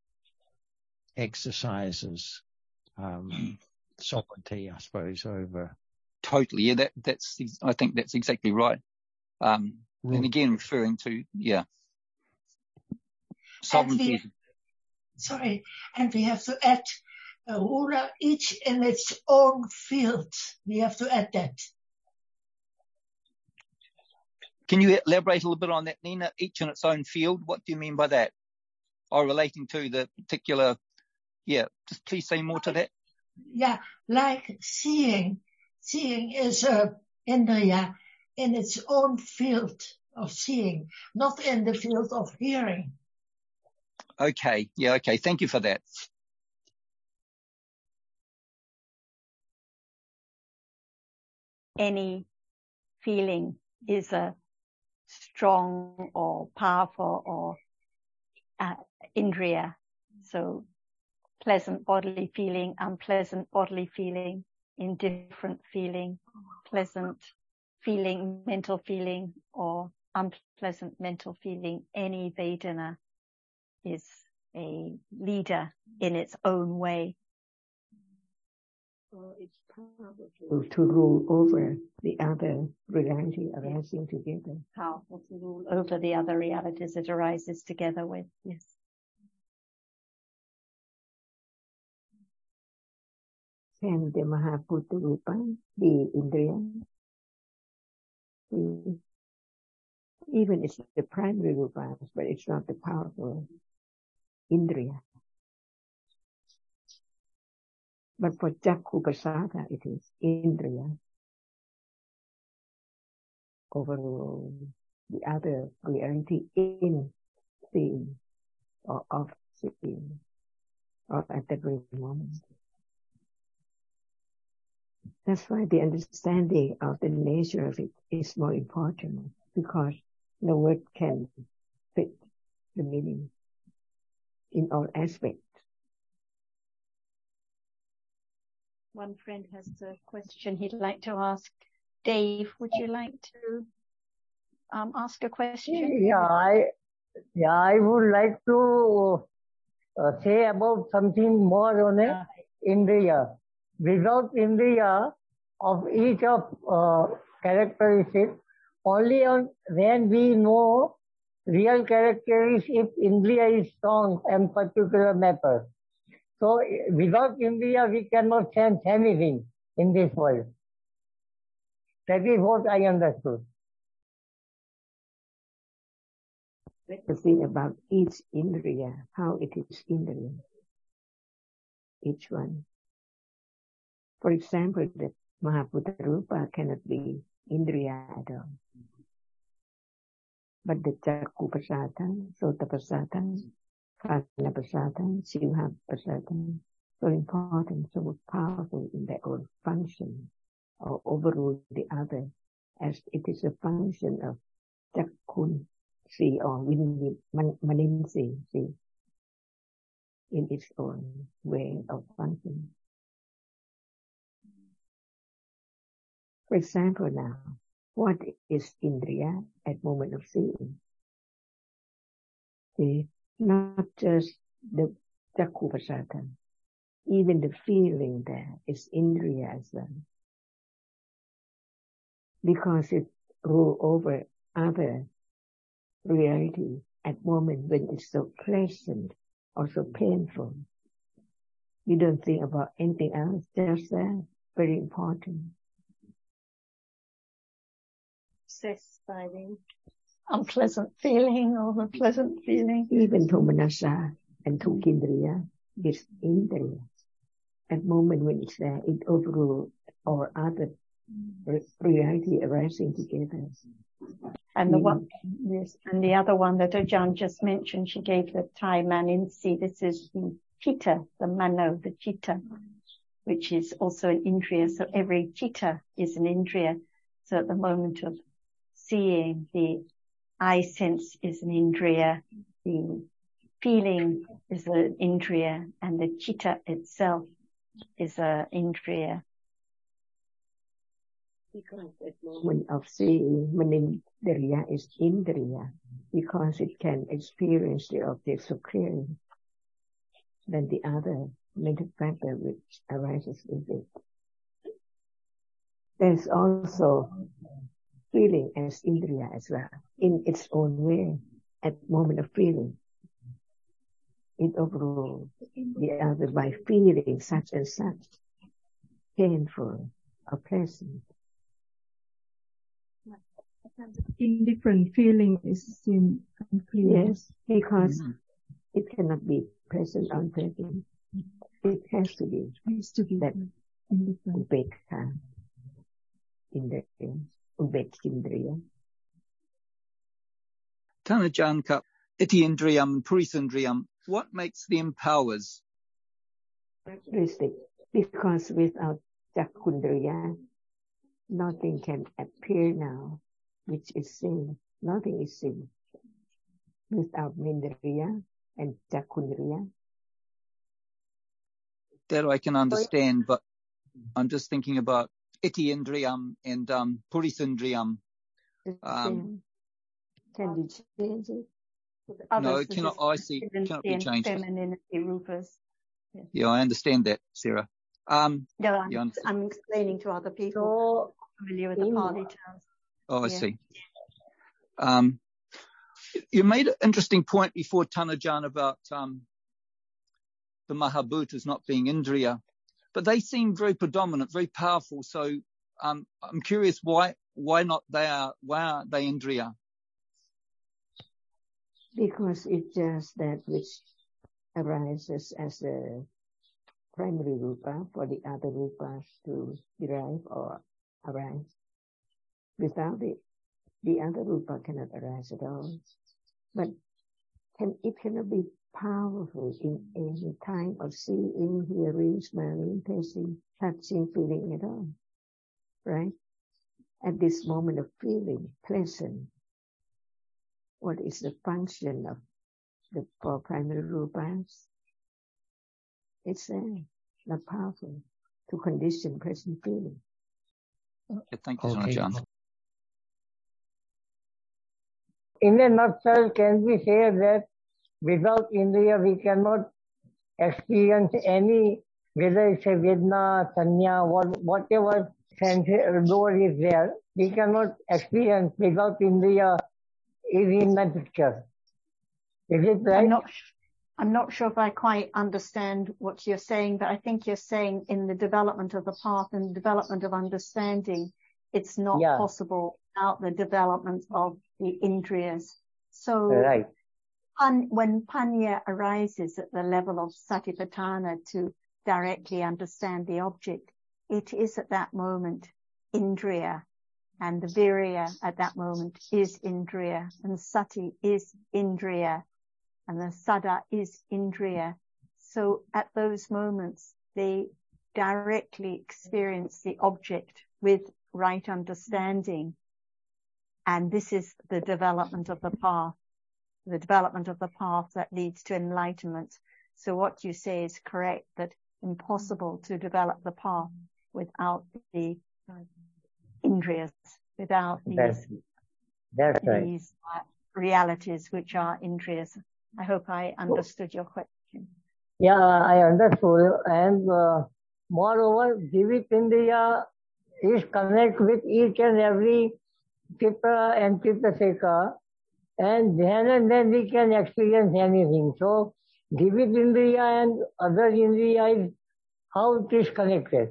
Exercises um, sovereignty, I suppose, over. Totally, yeah. That that's. I think that's exactly right. Um, and again, referring to yeah, sovereignty. And we, sorry, and we have to add a ruler, each in its own field. We have to add that. Can you elaborate a little bit on that, Nina? Each in its own field. What do you mean by that? Or oh, relating to the particular. Yeah, just please say more to that. Yeah, like seeing. Seeing is a indriya in its own field of seeing, not in the field of hearing. Okay, yeah, okay. Thank you for that. Any feeling is a strong or powerful or uh, indriya. So pleasant bodily feeling, unpleasant bodily feeling, indifferent feeling, pleasant feeling, mental feeling, or unpleasant mental feeling. Any Vedana is a leader in its own way. So it's powerful to rule over the other reality arising together. Powerful to rule over the other realities it arises together with, yes. Can the Mahabhuta Rupa be indriya? Even it's the primary rupa, but it's not the powerful indriya. But for Jakku Prasada, it is indriya. Overrule the other reality in seeing or of seeing or at that very moment. That's why the understanding of the nature of it is more important, because no word can fit the meaning. in all aspects. One friend has a question he'd like to ask. Dave, would you like to um, ask a question? Yeah, I, yeah, I would like to uh, say about something more on a Indriya. Without Indriya of each of uh, characteristics, only on when we know real characteristics if Indriya is strong and particular matter. So without Indriya, we cannot sense anything in this world. That is what I understood. Let us think about each Indriya, how it is Indriya. Each one. For example, the Mahabhuta Rupa cannot be Indriya at all. But the Chakku Pasada, Sota Pasada, Kana Pasada, Shivha Pasada, so important, so powerful in their own function, or overrule the other, as it is a function of Chakkun, see, or Maninsi, see, in its own way of functioning. For example now, what is Indriya at moment of seeing? See, not just the Chakku Pasada, even the feeling there is Indriya as well. Because it rule over other reality at moment when it's so pleasant or so painful. You don't think about anything else, just that, very important. Obsessed by the unpleasant feeling or the pleasant feeling. Even Thomanasa and Tukindriya is Indriya. At moment when it's there, it overrules or other reality arising together. And the one, yes, and the other one that Ajahn just mentioned, she gave the Thai Maninsi. This is the chitta, the mano, the chitta, which is also an indriya. So every chitta is an indriya. So at the moment of seeing, the eye sense is an indriya, the feeling is an indriya, and the chitta itself is an indriya. Because at moment of seeing, Manindriya is Indriya, because it can experience the object so clearly than the other mental factor which arises with it. There's also feeling as Indriya as well, in its own way, at moment of feeling. It overrules the other by feeling such and such, painful or pleasant. Indifferent feeling is seen unclear. Yes, because mm-hmm. it cannot be present or unpleasant. It has to be. It has to be that indifferent. Ubekha, Indriya, Ubekindriya. Tanajanka, Iti Indriyam, Purisindriyam, what makes them powers? Characteristic, because without Chakundriya, nothing can appear now, which is seen. Nothing is seen. Without Mindriya and Chakundriya. That I can understand, but I'm just thinking about Iti Indriyam and um, Purisindriyam. Um, can you change it? No, it cannot, I see, cannot be changed. Femininity rupas. Yes. Yeah, I understand that, Sarah. Um, no, I'm, yeah, I'm explaining to other people so, familiar with the Pali terms. Oh, I yeah. see. Um, you made an interesting point before, Tanajan, about um, the Mahabhutas not being Indriya, but they seem very predominant, very powerful. So um, I'm curious why why not they are why aren't they Indriya? Because it's just that which arises as a primary rupa for the other rupas to derive or arise. Without it, the other rupa cannot arise at all. But can, it cannot be powerful in any time of seeing, hearing, smelling, tasting, touching, feeling at all. Right? At this moment of feeling pleasant, what is the function of the four primary rupas. It's uh, not powerful to condition present feeling. Okay, thank you so much, John. In a nutshell, can we say that without Indriya we cannot experience any, whether it's a Vedana, Sanya, what, whatever sense door is there, we cannot experience without Indriya is in the picture. Is it right? I'm not, I'm not sure if I quite understand what you're saying, but I think you're saying in the development of the path and the development of understanding, it's not yeah. possible without the development of the Indriyas. So right. pan, when Panya arises at the level of Satipatthana to directly understand the object, it is at that moment Indriya, and the Virya at that moment is Indriya, and Sati is Indriya, and the Sada is Indriya. So at those moments, they directly experience the object with right understanding. And this is the development of the path, the development of the path that leads to enlightenment. So what you say is correct, that impossible to develop the path without the Indriyas, without these, that's, that's right. these uh, realities which are Indriyas. I hope I understood your question. Yeah, I understood. And uh, moreover, Jivit Indriya is connect with each and every Chitta and Chitta Sekha, and then and then we can experience anything. So, Jivit Indriya and other Indriya is how it is connected.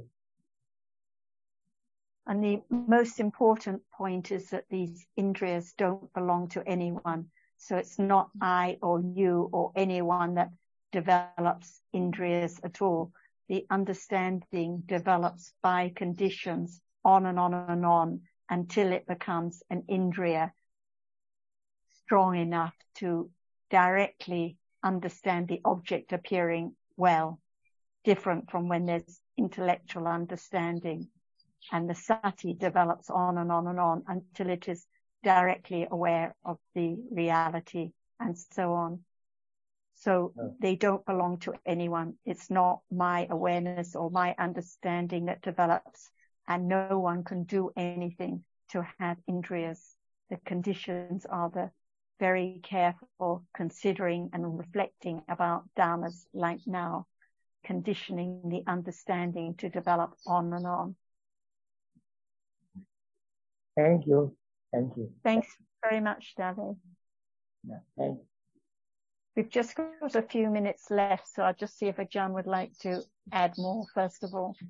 And the most important point is that these Indriyas don't belong to anyone. So it's not I or you or anyone that develops Indriyas at all. The understanding develops by conditions on and on and on until it becomes an Indriya strong enough to directly understand the object appearing well, different from when there's intellectual understanding. And the Sati develops on and on and on until it is directly aware of the reality and so on. So oh. they don't belong to anyone. It's not my awareness or my understanding that develops, and no one can do anything to have Indriyas. The conditions are the very careful considering and reflecting about dharmas like now, conditioning the understanding to develop on and on. Thank you. Thank you. Thanks very much, David. Yeah, thank you. We've just got a few minutes left, so I'll just see if Ajahn would like to add more, first of all.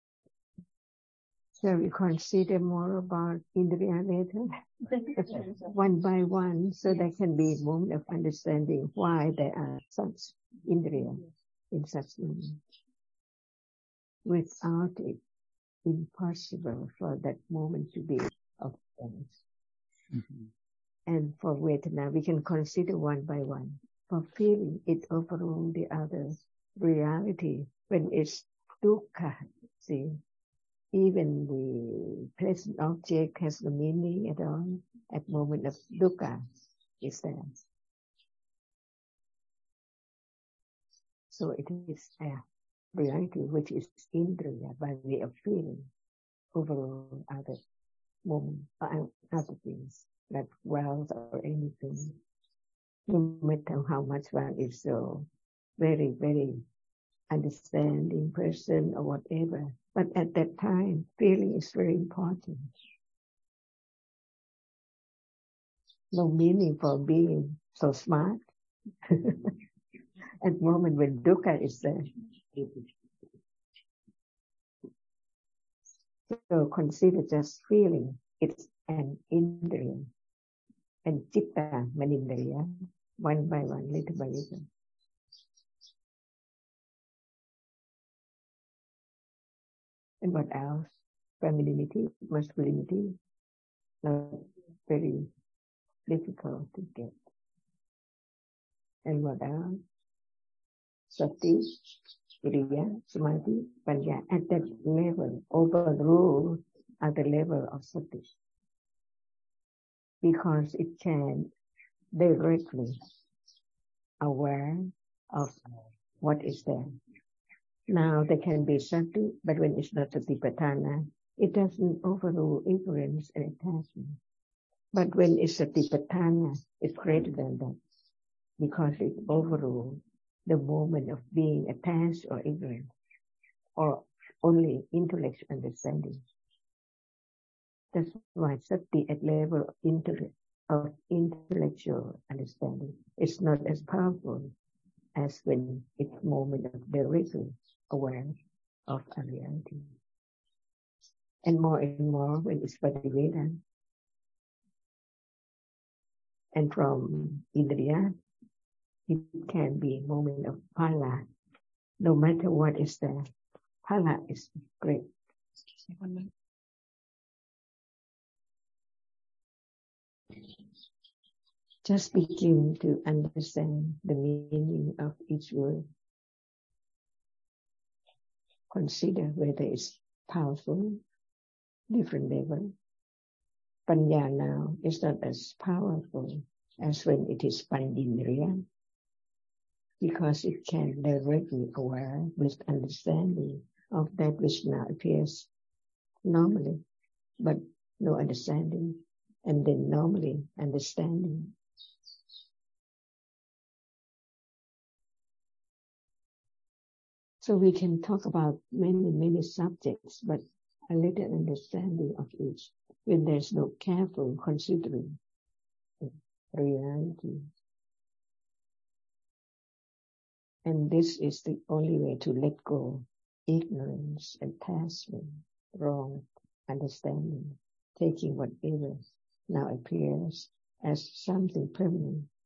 So we consider more about Indriya later, one by one, so there can be a moment of understanding why there are such Indriya in such moments. Without it, impossible for that moment to be of sense. Mm-hmm. And for Vedana, we can consider one by one. For feeling, it overrules the other reality. When it's dukkha, see, even the present object has no meaning at all. At moment of dukkha, is there. So it is a reality which is Indriya by way of feeling overall other moments, other things like wealth or anything. No matter how much one is so very, very understanding person or whatever. But at that time, feeling is very important. No meaning for being so smart. At the moment when dukkha is there. So consider just feeling. It's an indriya. And chitta, manindriya, one by one, little by little. And what else? Femininity, masculinity, not very difficult to get. And what else? Sati, Viriya, Samadhi, Panya. At that level, overrule at the level of Sati. Because it can directly aware of what is there. Now there can be sati, but when it's not satipatthana, it doesn't overrule ignorance and attachment. But when it's satipatthana, it's greater than that, because it overrules the moment of being attached or ignorant, or only intellectual understanding. That's why sati at level of intellect, of intellectual understanding is not as powerful as when it's moment of directly awareness of a reality. And more and more when it's Padiveda. And from Indriya, it can be a moment of phala. No matter what is there, phala is great. Just begin to understand the meaning of each word. Consider whether it's powerful, different level. Panya now is not as powerful as when it is Pandindriya, because it can directly aware with understanding of that which now appears normally, but no understanding, and then normally understanding. So we can talk about many, many subjects, but a little understanding of each, when there's no careful considering reality. And this is the only way to let go ignorance, attachment, wrong understanding, taking whatever now appears as something permanent